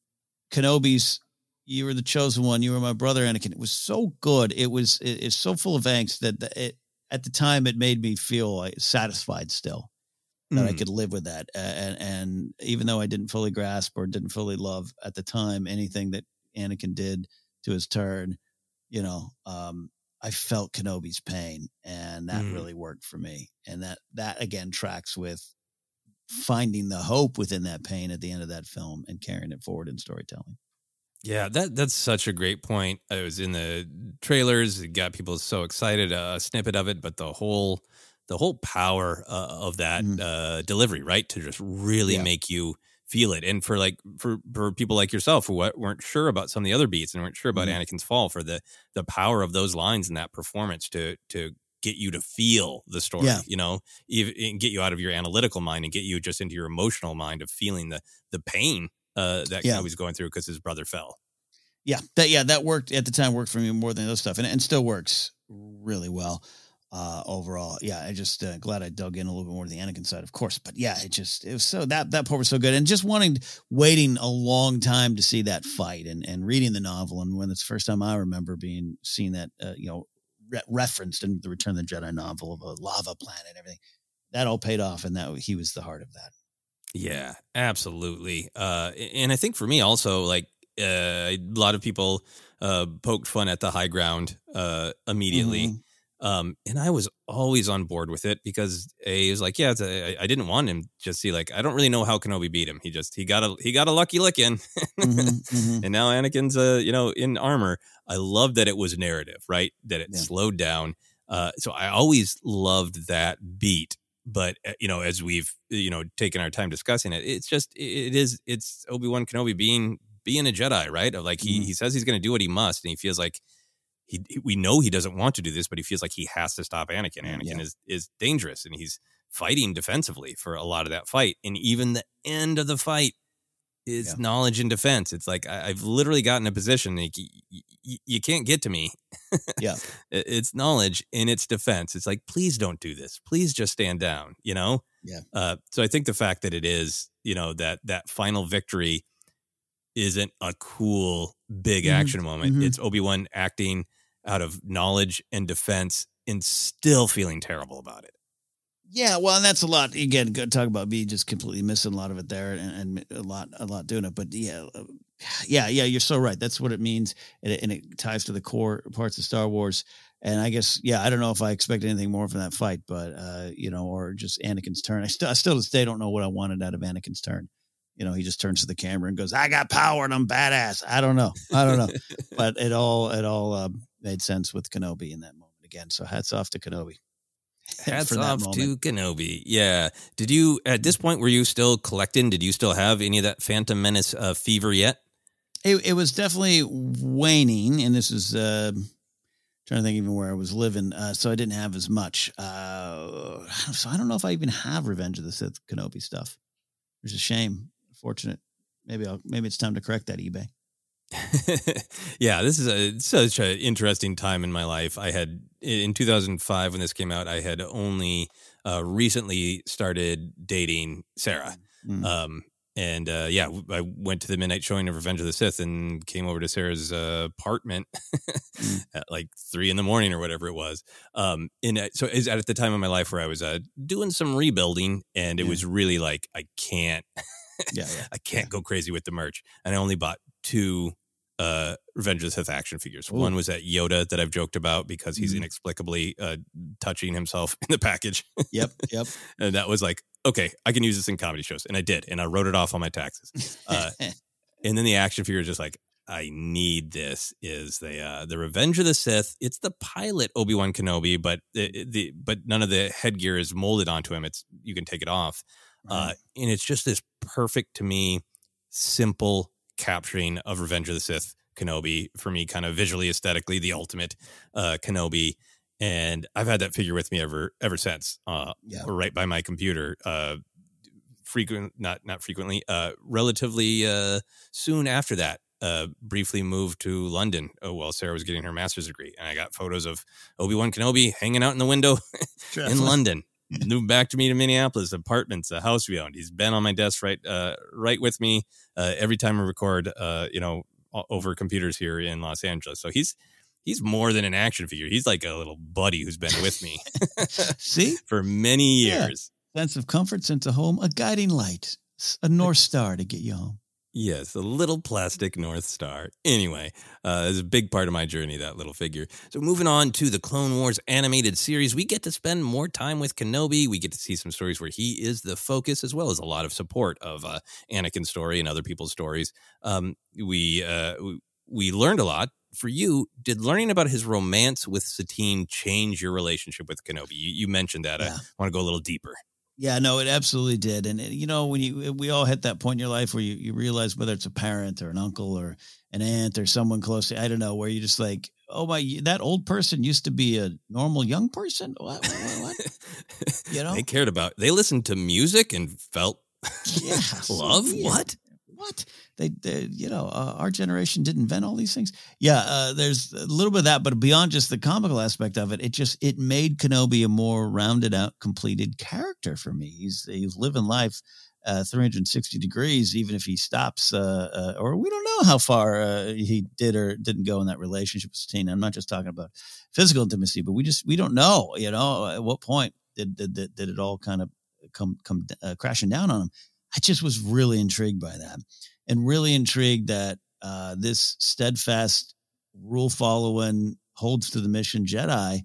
Kenobi's, you were the chosen one. You were my brother, Anakin. It was so good. It was, it, it's so full of angst that the, it, at the time it made me feel like satisfied still. That mm. I could live with that. Uh, and, and even though I didn't fully grasp or didn't fully love at the time anything that Anakin did to his turn, you know, um, I felt Kenobi's pain, and that mm. really worked for me. And that, that again tracks with finding the hope within that pain at the end of that film and carrying it forward in storytelling. Yeah, that that's such a great point. I was in the trailers, it got people so excited, a snippet of it, but the whole the whole power uh, of that Mhm. uh, delivery, right? To just really Yeah. make you feel it. And for like for, for people like yourself who weren't sure about some of the other beats and weren't sure about Mhm. Anakin's fall, for the the power of those lines and that performance to to get you to feel the story, Yeah. you know, even, and get you out of your analytical mind and get you just into your emotional mind of feeling the the pain uh, that Yeah. Kenobi's going through because his brother fell. Yeah, that yeah that worked at the time. Worked for me more than other stuff, and and still works really well uh, overall. Yeah, I just uh, glad I dug in a little bit more to the Anakin side, of course. But yeah, it just it was so that that part was so good, and just wanting waiting a long time to see that fight, and and reading the novel, and when it's the first time I remember being seeing that uh, you know re- referenced in the Return of the Jedi novel of a lava planet and everything, that all paid off, and that he was the heart of that. Yeah, absolutely. Uh, and I think for me also, like uh, a lot of people uh, poked fun at the high ground uh, immediately. Mhm. Um, and I was always on board with it because a is like, yeah, it's a, I, I didn't want him just see like, I don't really know how Kenobi beat him. He just, he got a, he got a lucky lick in Mhm, mhm. and now Anakin's, uh, you know, in armor. I love that it was narrative, right? That it Yeah. slowed down. Uh, so I always loved that beat. But, uh, you know, as we've, you know, taken our time discussing it, it's just, it is, it's Obi-Wan Kenobi being, being a Jedi, right? Of like, he, Mhm. he says he's going to do what he must. And he feels like he, we know he doesn't want to do this, but he feels like he has to stop Anakin. Anakin Yeah. is, is dangerous and he's fighting defensively for a lot of that fight. And even the end of the fight is Yeah. knowledge and defense. It's like, I, I've literally gotten a position like, y- y- y- you can't get to me. Yeah. It- It's knowledge and it's defense. It's like, please don't do this. Please just stand down, you know? Yeah. Uh, so I think the fact that it is, you know, that that final victory isn't a cool, big Mhm. action moment. Mhm. It's Obi-Wan acting out of knowledge and defense and still feeling terrible about it. Yeah, well, and that's a lot. Again, go talk about me just completely missing a lot of it there, and, and a lot, a lot doing it. But yeah, uh, yeah, yeah, you're so right. That's what it means, and it, and it ties to the core parts of Star Wars. And I guess, yeah, I don't know if I expect anything more from that fight, but uh, you know, or just Anakin's turn. I still, I still to this day don't know what I wanted out of Anakin's turn. You know, he just turns to the camera and goes, "I got power and I'm badass." I don't know, I don't know, but it all, it all um, made sense with Kenobi in that moment again. So hats off to Kenobi. Hats for that off moment. to Kenobi. Yeah. Did you, at this point, were you still collecting? Did you still have any of that Phantom Menace uh, fever yet? It, it was definitely waning, and this is uh, trying to think even where I was living, uh, so I didn't have as much. Uh, so I don't know if I even have Revenge of the Sith Kenobi stuff. It's a shame. Fortunate. Maybe I'll. Maybe it's time to correct that, eBay. Yeah, this is a, such an interesting time in my life. I had, in two thousand five, when this came out, I had only uh, recently started dating Sarah. Mm. Um, and uh, yeah, I went to the midnight showing of Revenge of the Sith and came over to Sarah's uh, apartment Mm. at like three in the morning or whatever it was. Um, and uh, so is at the time of my life where I was uh, doing some rebuilding, and it Yeah. was really like, I can't, Yeah, yeah. I can't go crazy with the merch. And I only bought two uh, Revenge of the Sith action figures. Ooh. One was that Yoda that I've joked about because he's Mhm. inexplicably uh, touching himself in the package. Yep, yep. And that was like, okay, I can use this in comedy shows. And I did. And I wrote it off on my taxes. Uh, and then the action figure is just like, I need this. Is the uh, the Revenge of the Sith. It's the pilot Obi-Wan Kenobi, but the, the but none of the headgear is molded onto him. It's you can take it off. Uh, Right. and it's just this perfect to me, simple capturing of Revenge of the Sith Kenobi for me, kind of visually, aesthetically, the ultimate uh, Kenobi. And I've had that figure with me ever ever since. Uh, Yeah. right by my computer. Uh, frequent, not not frequently. Uh, relatively uh, soon after that. Uh, briefly moved to London uh, while Sarah was getting her master's degree, and I got photos of Obi-Wan Kenobi hanging out in the window in London. Moved back to me to Minneapolis, apartments, a house we owned. He's been on my desk right, uh, right with me uh, every time I record, uh, you know, o- over computers here in Los Angeles. So he's he's more than an action figure. He's like a little buddy who's been with me See, for many Yeah. years. sense of comfort, sense of home, a guiding light, s- a North Star to get you home. Yes, a little plastic North Star. Anyway, uh, it's a big part of my journey, that little figure. So moving on to the Clone Wars animated series, we get to spend more time with Kenobi. We get to see some stories where he is the focus, as well as a lot of support of uh, Anakin's story and other people's stories. Um, we, uh, we we learned a lot for you, did learning about his romance with Satine change your relationship with Kenobi? You, you mentioned that. Yeah. I want to go a little deeper. Yeah, no, it absolutely did. And, you know, when you, we all hit that point in your life where you, you realize whether it's a parent or an uncle or an aunt or someone close to, I don't know, where you're just like, oh my, that old person used to be a normal young person. What? what, what? You know, they cared about, they listened to music and felt yeah, love. So what? What they, they you know, uh, our generation didn't invent all these things. Yeah, uh, there's a little bit of that, but beyond just the comical aspect of it, it just it made Kenobi a more rounded out, completed character for me. He's he's living life uh, three hundred sixty degrees, even if he stops, uh, uh, or we don't know how far uh, he did or didn't go in that relationship with Satine. I'm not just talking about physical intimacy, but we just we don't know. You know, at what point did did did, did it all kind of come come uh, crashing down on him? I just was really intrigued by that, and really intrigued that uh, this steadfast, rule following, holds to the mission Jedi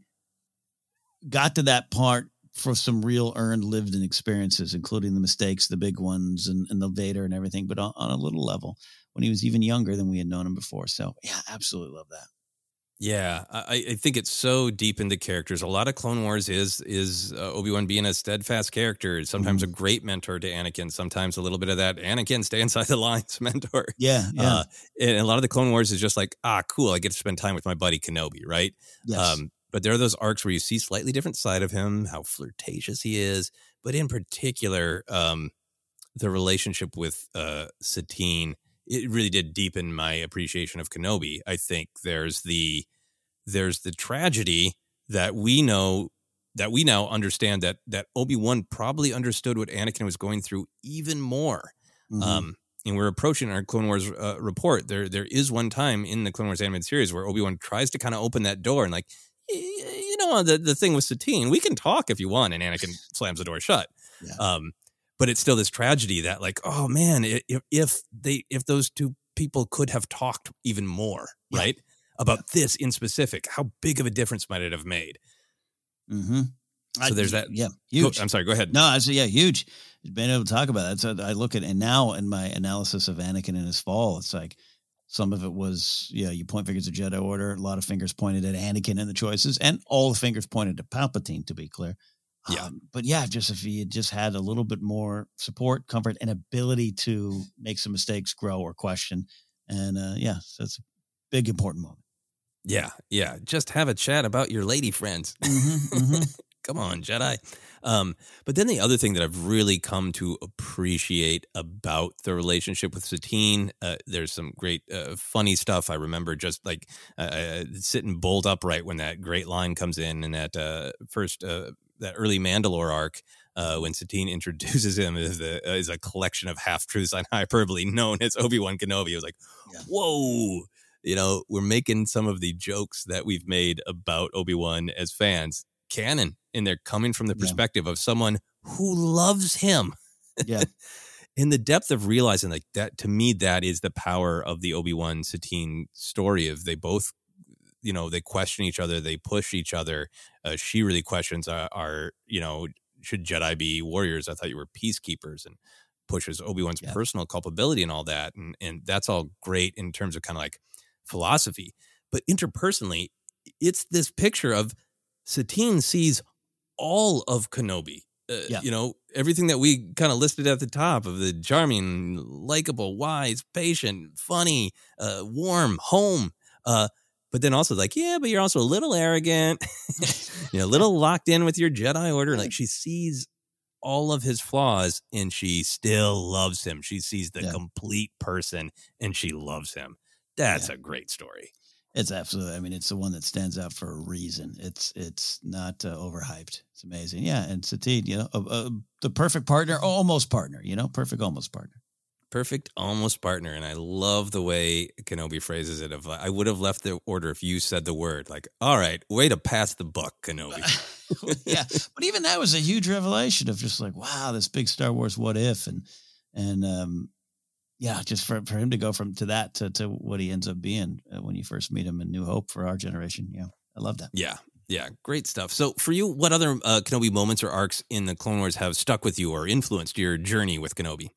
got to that part for some real earned, lived in experiences, including the mistakes, the big ones, and, and the Vader and everything, but on, on a little level when he was even younger than we had known him before. So, yeah, absolutely love that. Yeah, I, I think it's so deep into characters. A lot of Clone Wars is is uh, Obi-Wan being a steadfast character, sometimes mm-hmm. a great mentor to Anakin, sometimes a little bit of that Anakin stay inside the lines mentor. Yeah, yeah. Uh, and a lot of the Clone Wars is just like, ah, cool, I get to spend time with my buddy Kenobi, right? Yes. Um, but there are those arcs where you see slightly different side of him, how flirtatious he is, but in particular, um, the relationship with uh, Satine, it really did deepen my appreciation of Kenobi. I think there's the there's the tragedy that we know that we now understand that that Obi-Wan probably understood what Anakin was going through even more. Mm-hmm. Um, and we're approaching our Clone Wars uh, report. There there is one time in the Clone Wars animated series where Obi-Wan tries to kind of open that door and like, you know, the, the thing with Satine, we can talk if you want. And Anakin slams the door shut. Yeah. Um, but it's still this tragedy that like, oh man, if, if they, if those two people could have talked even more, yeah. right? About yeah. this in specific, how big of a difference might it have made? Mm-hmm. So I, there's that. Yeah. Huge. Go, I'm sorry. Go ahead. No, I said, yeah, huge. Being able to talk about that. So I look at, and now in my analysis of Anakin and his fall, it's like some of it was, yeah, you point fingers at Jedi Order. A lot of fingers pointed at Anakin and the choices, and all the fingers pointed to Palpatine, to be clear. Yeah. Um, but yeah, just if he had just had a little bit more support, comfort, and ability to make some mistakes, grow, or question. And uh, yeah, so it's a big, important moment. Yeah. Yeah. Just have a chat about your lady friends. Mm-hmm, mm-hmm. Come on, Jedi. Um, but then the other thing that I've really come to appreciate about the relationship with Satine, uh, there's some great uh, funny stuff. I remember just like uh, sitting bolt upright when that great line comes in and that uh, first, uh, that early Mandalore arc, uh, when Satine introduces him as a, as a collection of half-truths on hyperbole known as Obi-Wan Kenobi. I was like, yeah. Whoa. You know, we're making some of the jokes that we've made about Obi-Wan as fans canon, and they're coming from the perspective yeah. of someone who loves him. Yeah. In the depth of realizing like that, to me, that is the power of the Obi-Wan Satine story of they both, you know, they question each other, they push each other. Uh, she really questions are, are, you know, should Jedi be warriors? I thought you were peacekeepers, and pushes Obi-Wan's yeah. personal culpability and all that. And, and that's all great in terms of kind of like philosophy, but interpersonally, it's this picture of Satine sees all of Kenobi. Uh, yeah. You know, everything that we kind of listed at the top of the charming, likable, wise, patient, funny, uh, warm, home. Uh, but then also like, yeah, but you're also a little arrogant, you know, a little locked in with your Jedi Order. Like she sees all of his flaws and she still loves him. She sees the yeah. complete person and she loves him. That's yeah. a great story. It's absolutely. I mean, it's the one that stands out for a reason. It's it's not uh, overhyped. It's amazing. Yeah, and Satine, you know, uh, uh, the perfect partner, almost partner. You know, perfect almost partner. Perfect almost partner. And I love the way Kenobi phrases it. Of I would have left the order if you said the word. Like, all right, way to pass the buck, Kenobi. Yeah, but even that was a huge revelation of just like, wow, this big Star Wars what if, and and um. Yeah, just for, for him to go from to that to, to what he ends up being uh, when you first meet him in New Hope for our generation. Yeah, I love that. Yeah, yeah, great stuff. So for you, what other uh, Kenobi moments or arcs in the Clone Wars have stuck with you or influenced your journey with Kenobi?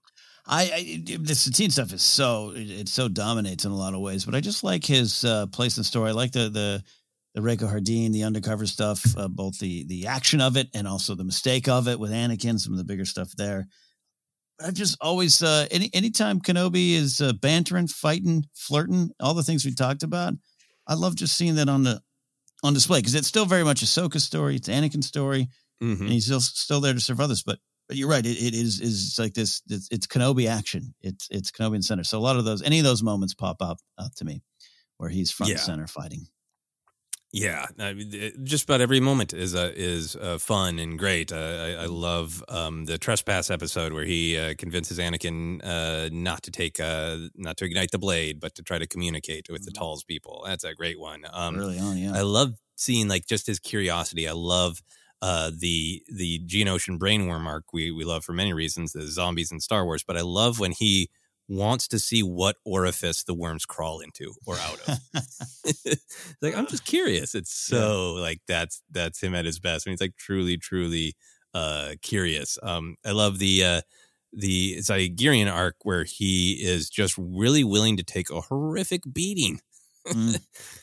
I, I the Satine stuff is so it, it so dominates in a lot of ways, but I just like his uh, place in the story. I like the the the Reiko Hardin, the undercover stuff, uh, both the the action of it and also the mistake of it with Anakin. Some of the bigger stuff there. But I've just always uh, any anytime Kenobi is uh, bantering, fighting, flirting, all the things we talked about. I love just seeing that on the on display because it's still very much Ahsoka's story. It's Anakin's story, mm-hmm. and he's still still there to serve others. But But you're right. It, it is is like this. It's, it's Kenobi action. It's it's Kenobi in center. So a lot of those, any of those moments pop up uh, to me, where he's front yeah. and center fighting. Yeah, I mean, it, just about every moment is uh, is uh, fun and great. Uh, I, I love um, the trespass episode where he uh, convinces Anakin uh, not to take uh, not to ignite the blade, but to try to communicate with the Talz people. That's a great one. Um, Early on, yeah. I love seeing like just his curiosity. I love. Uh, the the Geonosian brainworm arc we we love for many reasons, the zombies in Star Wars, but I love when he wants to see what orifice the worms crawl into or out of. Like, I'm just curious. It's so yeah. like that's that's him at his best. I mean, he's like truly, truly uh, curious. Um, I love the uh, the Zygerian arc where he is just really willing to take a horrific beating mm.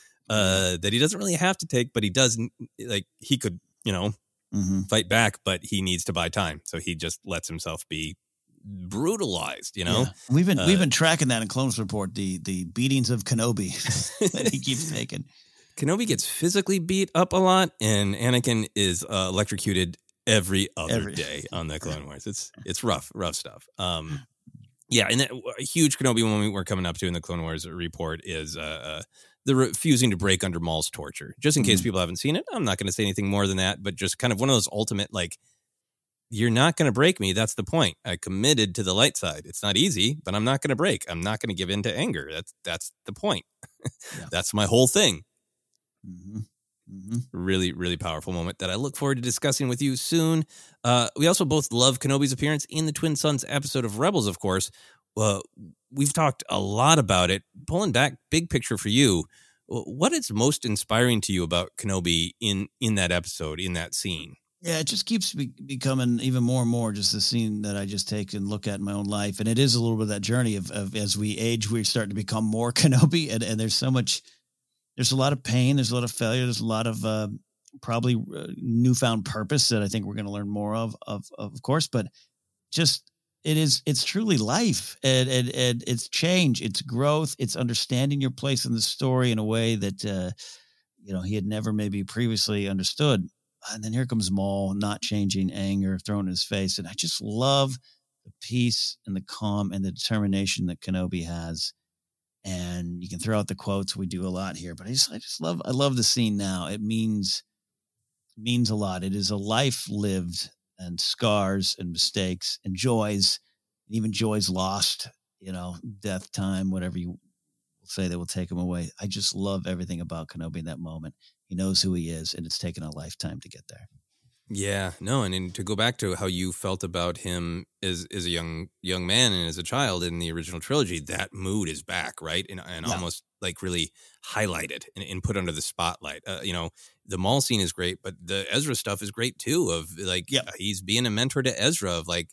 uh, that he doesn't really have to take, but he doesn't like he could, you know. Mm-hmm. fight back, but he needs to buy time, so he just lets himself be brutalized. You know, yeah. we've been uh, we've been tracking that in Clones Report. The the beatings of Kenobi that he keeps taking. Kenobi gets physically beat up a lot, and Anakin is uh, electrocuted every other every. day on the Clone Wars. It's it's rough, rough stuff. Um, yeah, and that, a huge Kenobi moment we're coming up to in the Clone Wars report is uh, uh, the refusing to break under Maul's torture. Just in case mm. people haven't seen it, I'm not going to say anything more than that, but just kind of one of those ultimate, like, you're not going to break me. That's the point. I committed to the light side. It's not easy, but I'm not going to break. I'm not going to give in to anger. That's that's the point. Yeah. That's my whole thing. Mm-hmm. Mm-hmm. Really, really powerful moment that I look forward to discussing with you soon. Uh, we also both love Kenobi's appearance in the Twin Suns episode of Rebels, of course. Uh, we've talked a lot about it. Pulling back, big picture for you, what is most inspiring to you about Kenobi in, in that episode, in that scene? Yeah, it just keeps be- becoming even more and more just the scene that I just take and look at in my own life. And it is a little bit of that journey of, of as we age, we start to become more Kenobi. And, and there's so much, there's a lot of pain. There's a lot of failure. There's a lot of uh, probably uh, newfound purpose that I think we're going to learn more of, of, of course. But just, it is, it's truly life and, and, and it's change, it's growth, it's understanding your place in the story in a way that, uh, you know, he had never maybe previously understood. And then here comes Maul, not changing, anger thrown in his face. And I just love the peace and the calm and the determination that Kenobi has. And you can throw out the quotes. We do a lot here, but I just, I just love, I love the scene now. It means, means a lot. It is a life lived and scars and mistakes and joys, and even joys lost, you know, death, time, whatever you will say that will take him away. I just love everything about Kenobi in that moment. He knows who he is, and it's taken a lifetime to get there. Yeah, no, and, and to go back to how you felt about him as as a young young man and as a child in the original trilogy, that mood is back, right? And, and yeah. almost like really highlighted and, and put under the spotlight. Uh, you know, the Maul scene is great, but the Ezra stuff is great too. Of like, yeah. he's being a mentor to Ezra, of like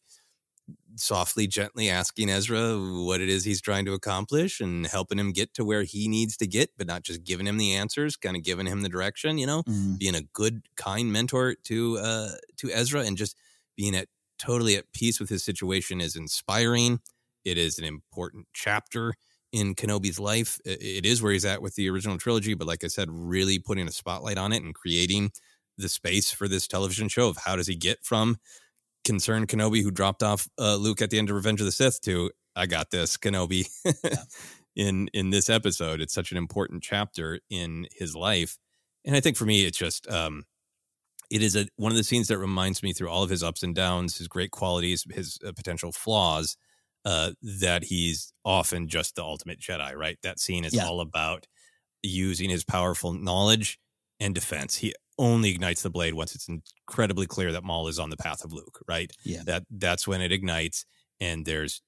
softly, gently asking Ezra what it is he's trying to accomplish and helping him get to where he needs to get, but not just giving him the answers, kind of giving him the direction, you know, mm. being a good, kind mentor to, uh, to Ezra, and just being at totally at peace with his situation is inspiring. It is an important chapter in Kenobi's life. It is where he's at with the original trilogy, but like I said, really putting a spotlight on it and creating the space for this television show of how does he get from concerned Kenobi who dropped off uh, Luke at the end of Revenge of the Sith to I got this Kenobi yeah. in in this episode. It's such an important chapter in his life, and I think for me it's just um it is a one of the scenes that reminds me through all of his ups and downs, his great qualities, his uh, potential flaws, uh that he's often just the ultimate Jedi, right? That scene is yeah. all about using his powerful knowledge and defense. He only ignites the blade once it's incredibly clear that Maul is on the path of Luke, right? Yeah. That that's when it ignites, and there's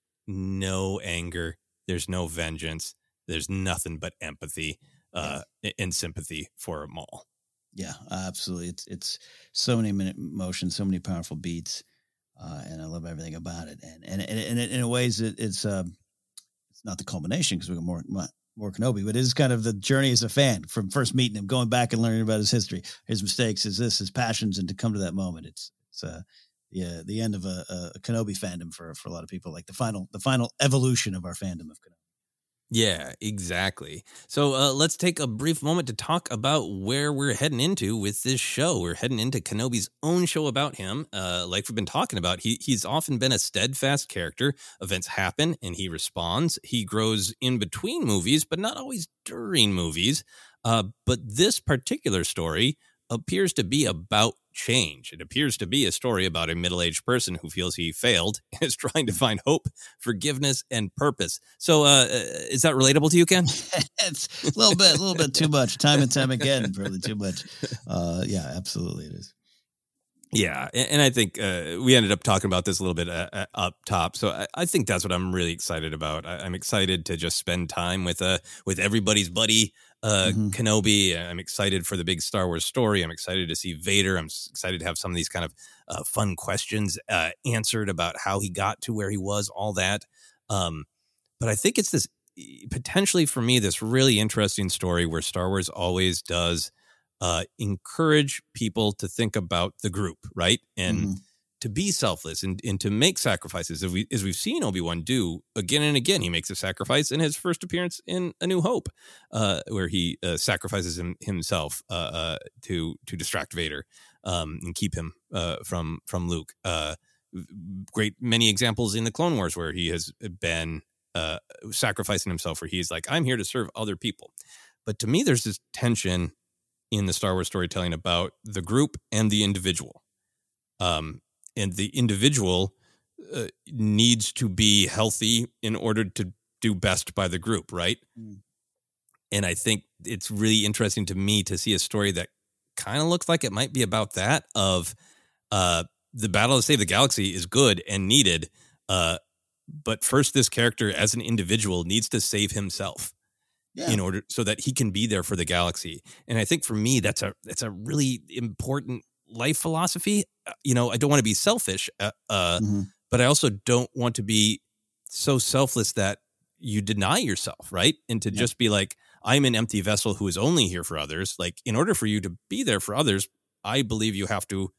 no anger, there's no vengeance, there's nothing but empathy uh, yeah. and sympathy for Maul. Yeah, absolutely. It's it's so many minute motions, so many powerful beats. uh, and I love everything about it. And and and, and in a ways, it, it's um, it's not the culmination because we got more more Kenobi, but it is kind of the journey as a fan from first meeting him, going back and learning about his history, his mistakes, his this, his passions, and to come to that moment. It's it's uh, the the end of a, a Kenobi fandom for for a lot of people, like the final the final evolution of our fandom of Kenobi. Yeah, exactly. So uh, let's take a brief moment to talk about where we're heading into with this show. We're heading into Kenobi's own show about him. Uh, like we've been talking about, he he's often been a steadfast character. Events happen and he responds. He grows in between movies, but not always during movies. Uh, but this particular story appears to be about change. It appears to be a story about a middle-aged person who feels he failed and is trying to find hope, forgiveness, and purpose. So uh, is that relatable to you, Ken? It's a little bit, a little bit too much. Time and time again, probably too much. Uh, yeah, absolutely it is. Yeah, and I think uh, we ended up talking about this a little bit uh, up top. So I, I think that's what I'm really excited about. I, I'm excited to just spend time with uh with everybody's buddy, uh, mm-hmm. Kenobi. I'm excited for the big Star Wars story. I'm excited to see Vader. I'm excited to have some of these kind of uh, fun questions uh, answered about how he got to where he was, all that. Um, but I think it's this potentially for me, this really interesting story where Star Wars always does Uh, encourage people to think about the group, right? And mm-hmm. to be selfless and, and to make sacrifices. As, we, as we've seen Obi-Wan do again and again, he makes a sacrifice in his first appearance in A New Hope, uh, where he uh, sacrifices him, himself uh, uh, to to distract Vader um, and keep him uh, from from Luke. Uh, great many examples in the Clone Wars where he has been uh, sacrificing himself, where he's like, I'm here to serve other people. But to me, there's this tension in the Star Wars storytelling about the group and the individual. Um, and the individual uh, needs to be healthy in order to do best by the group, right? Mm. And I think it's really interesting to me to see a story that kind of looks like it might be about that, of uh, the battle to save the galaxy is good and needed, uh, but first this character as an individual needs to save himself. Yeah. In order so that he can be there for the galaxy. And I think for me, that's a that's a really important life philosophy. Uh, you know, I don't want to be selfish, uh, uh, mm-hmm. but I also don't want to be so selfless that you deny yourself, right? And to yeah. just be like, I'm an empty vessel who is only here for others. Like, in order for you to be there for others, I believe you have to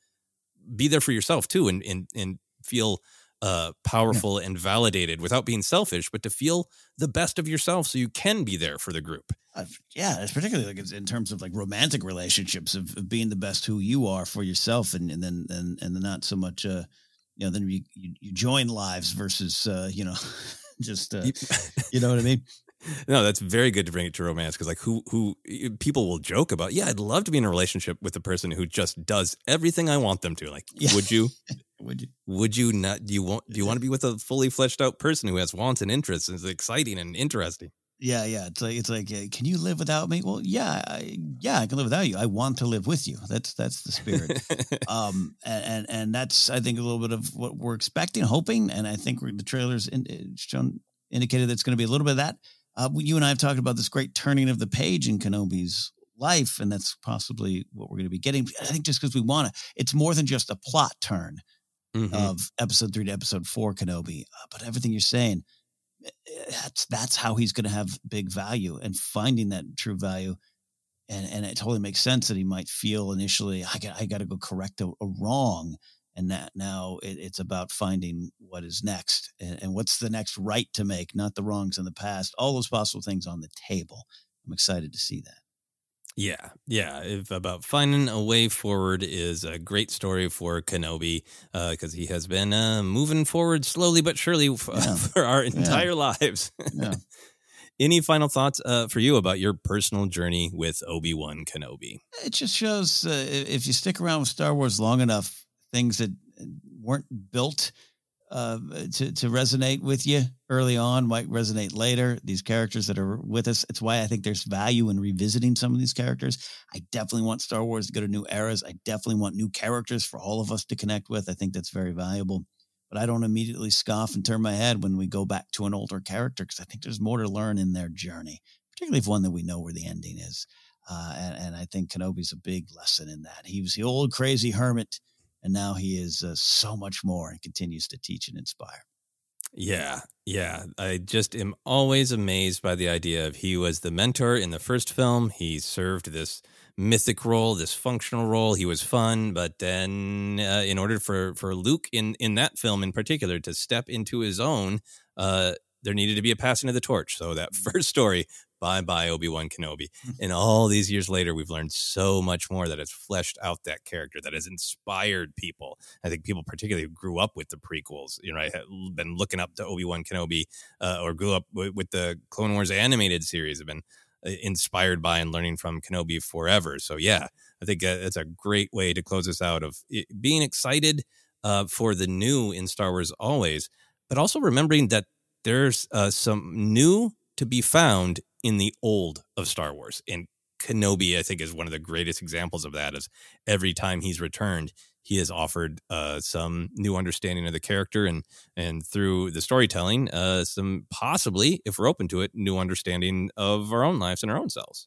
be there for yourself too, and and and feel uh, powerful yeah. and validated without being selfish, but to feel the best of yourself so you can be there for the group. Uh, yeah, it's particularly like it's in terms of like romantic relationships of, of being the best who you are for yourself, and, and then and and then not so much, uh, you know, then you you, you join lives versus uh, you know, just uh, you know what I mean. No, that's very good to bring it to romance, because like who who people will joke about. Yeah, I'd love to be in a relationship with a person who just does everything I want them to. Like, yeah. would you? Would you? Would you not? Do you want? Do you want to be with a fully fleshed out person who has wants and interests and is exciting and interesting? Yeah, yeah. It's like it's like, uh, can you live without me? Well, yeah, I, yeah, I can live without you. I want to live with you. That's that's the spirit. um, and, and and that's I think a little bit of what we're expecting, hoping, and I think we're, the trailers in, shown indicated that it's going to be a little bit of that. Uh, you and I have talked about this great turning of the page in Kenobi's life, and that's possibly what we're going to be getting. I think just because we want to, it's more than just a plot turn. Mm-hmm. Of episode three to episode four Kenobi, uh, but everything you're saying, that's that's how he's going to have big value, and finding that true value, and and it totally makes sense that he might feel initially, I got I got to go correct a, a wrong, and that now it, it's about finding what is next, and, and what's the next right to make, not the wrongs in the past. All those possible things on the table. I'm excited to see that. Yeah, yeah. If about finding a way forward is a great story for Kenobi, because uh, he has been uh, moving forward slowly but surely f- yeah. for our entire yeah. lives. Yeah. Any final thoughts uh, for you about your personal journey with Obi-Wan Kenobi? It just shows uh, if you stick around with Star Wars long enough, things that weren't built uh, to, to resonate with you early on might resonate later. These characters that are with us, it's why I think there's value in revisiting some of these characters. I definitely want Star Wars to go to new eras. I definitely want new characters for all of us to connect with. I think that's very valuable. But I don't immediately scoff and turn my head when we go back to an older character, because I think there's more to learn in their journey, particularly if one that we know where the ending is. Uh, and, and I think Kenobi's a big lesson in that. He was the old crazy hermit And now he is uh, so much more and continues to teach and inspire. Yeah, yeah. I just am always amazed by the idea of he was the mentor in the first film. He served this mythic role, this functional role. He was fun. But then uh, in order for, for Luke in, in that film in particular to step into his own, uh, there needed to be a passing of the torch. So that first story, bye-bye Obi-Wan Kenobi. And all these years later, we've learned so much more that has fleshed out that character, that has inspired people. I think people particularly who grew up with the prequels, you know, I have been looking up to Obi-Wan Kenobi uh, or grew up w- with the Clone Wars animated series, have been uh, inspired by and learning from Kenobi forever. So yeah, I think uh, it's a great way to close us out of it, being excited uh, for the new in Star Wars always, but also remembering that there's uh, some new to be found in the old of Star Wars. And Kenobi, I think, is one of the greatest examples of that, is every time he's returned, he has offered uh, some new understanding of the character and and through the storytelling, uh, some possibly, if we're open to it, new understanding of our own lives and our own selves.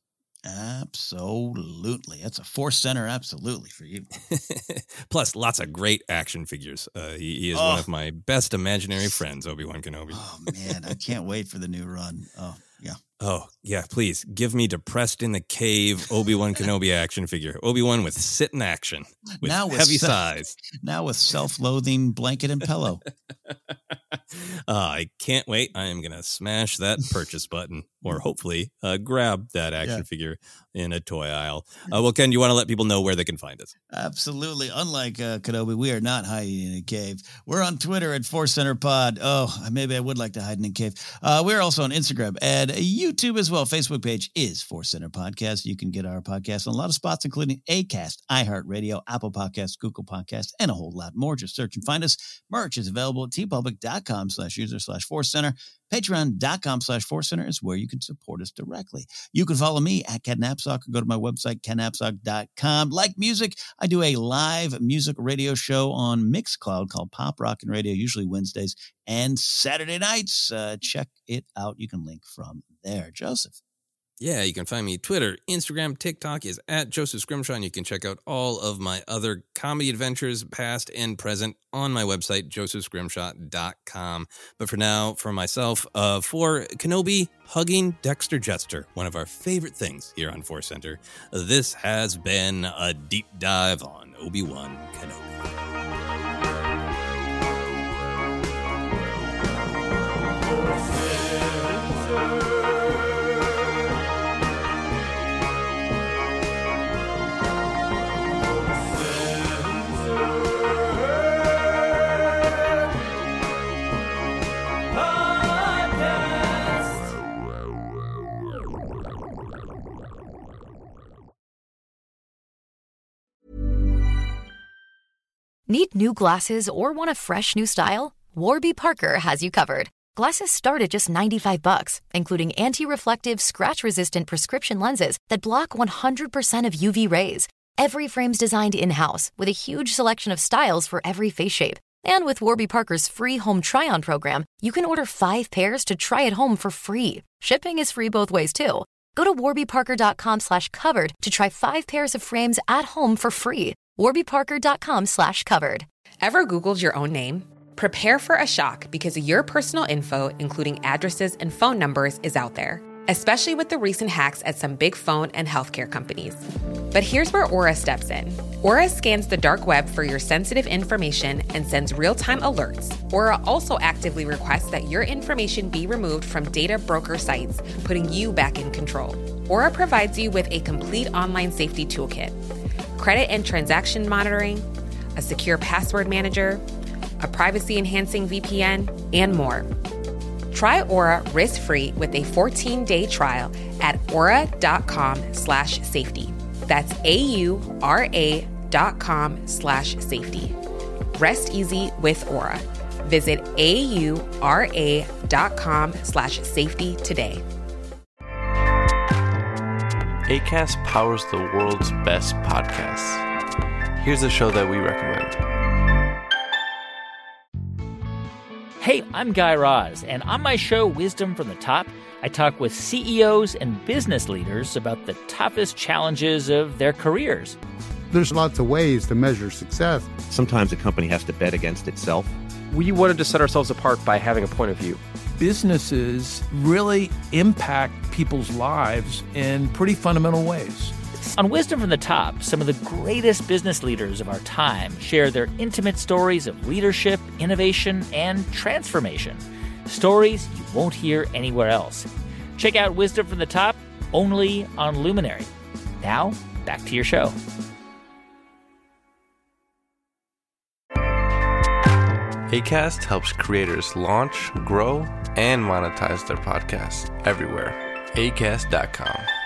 Absolutely. That's a Force Center absolutely for you. Plus, lots of great action figures. Uh, he, he is oh. one of my best imaginary friends, Obi-Wan Kenobi. Oh, man, I can't wait for the new run. Oh, yeah. Oh, yeah, please give me Depressed in the Cave Obi-Wan Kenobi action figure. Obi-Wan with sit in action with now with heavy se- size. Now with self-loathing blanket and pillow. uh, I can't wait. I am going to smash that purchase button or hopefully uh, grab that action Yeah. figure in a toy aisle. Uh, well, Ken, you want to let people know where they can find us? Absolutely. Unlike uh, Kenobi, we are not hiding in a cave. We're on Twitter at Force Center Pod. Oh, maybe I would like to hide in a cave. Uh, we're also on Instagram and YouTube as well. Facebook page is Force Center Podcast. You can get our podcast on a lot of spots, including Acast, iHeartRadio, Apple Podcasts, Google Podcasts, and a whole lot more. Just search and find us. Merch is available at tpublic.com slash user slash Force Center. Patreon.com slash Force Center is where you can support us directly. You can follow me at Ken Napzok or go to my website, ken napzok dot com. Like music, I do a live music radio show on Mixcloud called Pop Rockin' Radio, usually Wednesdays and Saturday nights. Uh, check it out. You can link from there. Joseph. Yeah, you can find me Twitter, Instagram, TikTok is at Joseph Scrimshaw, and you can check out all of my other comedy adventures, past and present, on my website, joseph scrimshaw dot com. But for now, for myself, uh, for Kenobi hugging Dexter Jettster, one of our favorite things here on Force Center, this has been a deep dive on Obi-Wan Kenobi. Need new glasses or want a fresh new style? Warby Parker has you covered. Glasses start at just ninety-five bucks, including anti-reflective, scratch-resistant prescription lenses that block one hundred percent of U V rays. Every frame's designed in-house with a huge selection of styles for every face shape. And with Warby Parker's free home try-on program, you can order five pairs to try at home for free. Shipping is free both ways, too. Go to warbyparker.com slash covered to try five pairs of frames at home for free. warbyparker.com slash covered. Ever Googled your own name? Prepare for a shock because your personal info, including addresses and phone numbers, is out there, especially with the recent hacks at some big phone and healthcare companies. But here's where Aura steps in. Aura scans the dark web for your sensitive information and sends real-time alerts. Aura also actively requests that your information be removed from data broker sites, putting you back in control. Aura provides you with a complete online safety toolkit, credit and transaction monitoring, a secure password manager, a privacy-enhancing V P N, and more. Try Aura risk-free with a fourteen-day trial at aura.com slash safety. That's A-U-R-A dot com slash safety. Rest easy with Aura. Visit A-U-R-A dot com slash safety today. Acast powers the world's best podcasts. Here's a show that we recommend. Hey, I'm Guy Raz, and on my show, Wisdom from the Top, I talk with C E Os and business leaders about the toughest challenges of their careers. There's lots of ways to measure success. Sometimes a company has to bet against itself. We wanted to set ourselves apart by having a point of view. Businesses really impact people's lives in pretty fundamental ways. On Wisdom from the Top, some of the greatest business leaders of our time share their intimate stories of leadership, innovation, and transformation. Stories you won't hear anywhere else. Check out Wisdom from the Top only on Luminary. Now, back to your show. Acast helps creators launch, grow, and monetize their podcasts everywhere. acast dot com.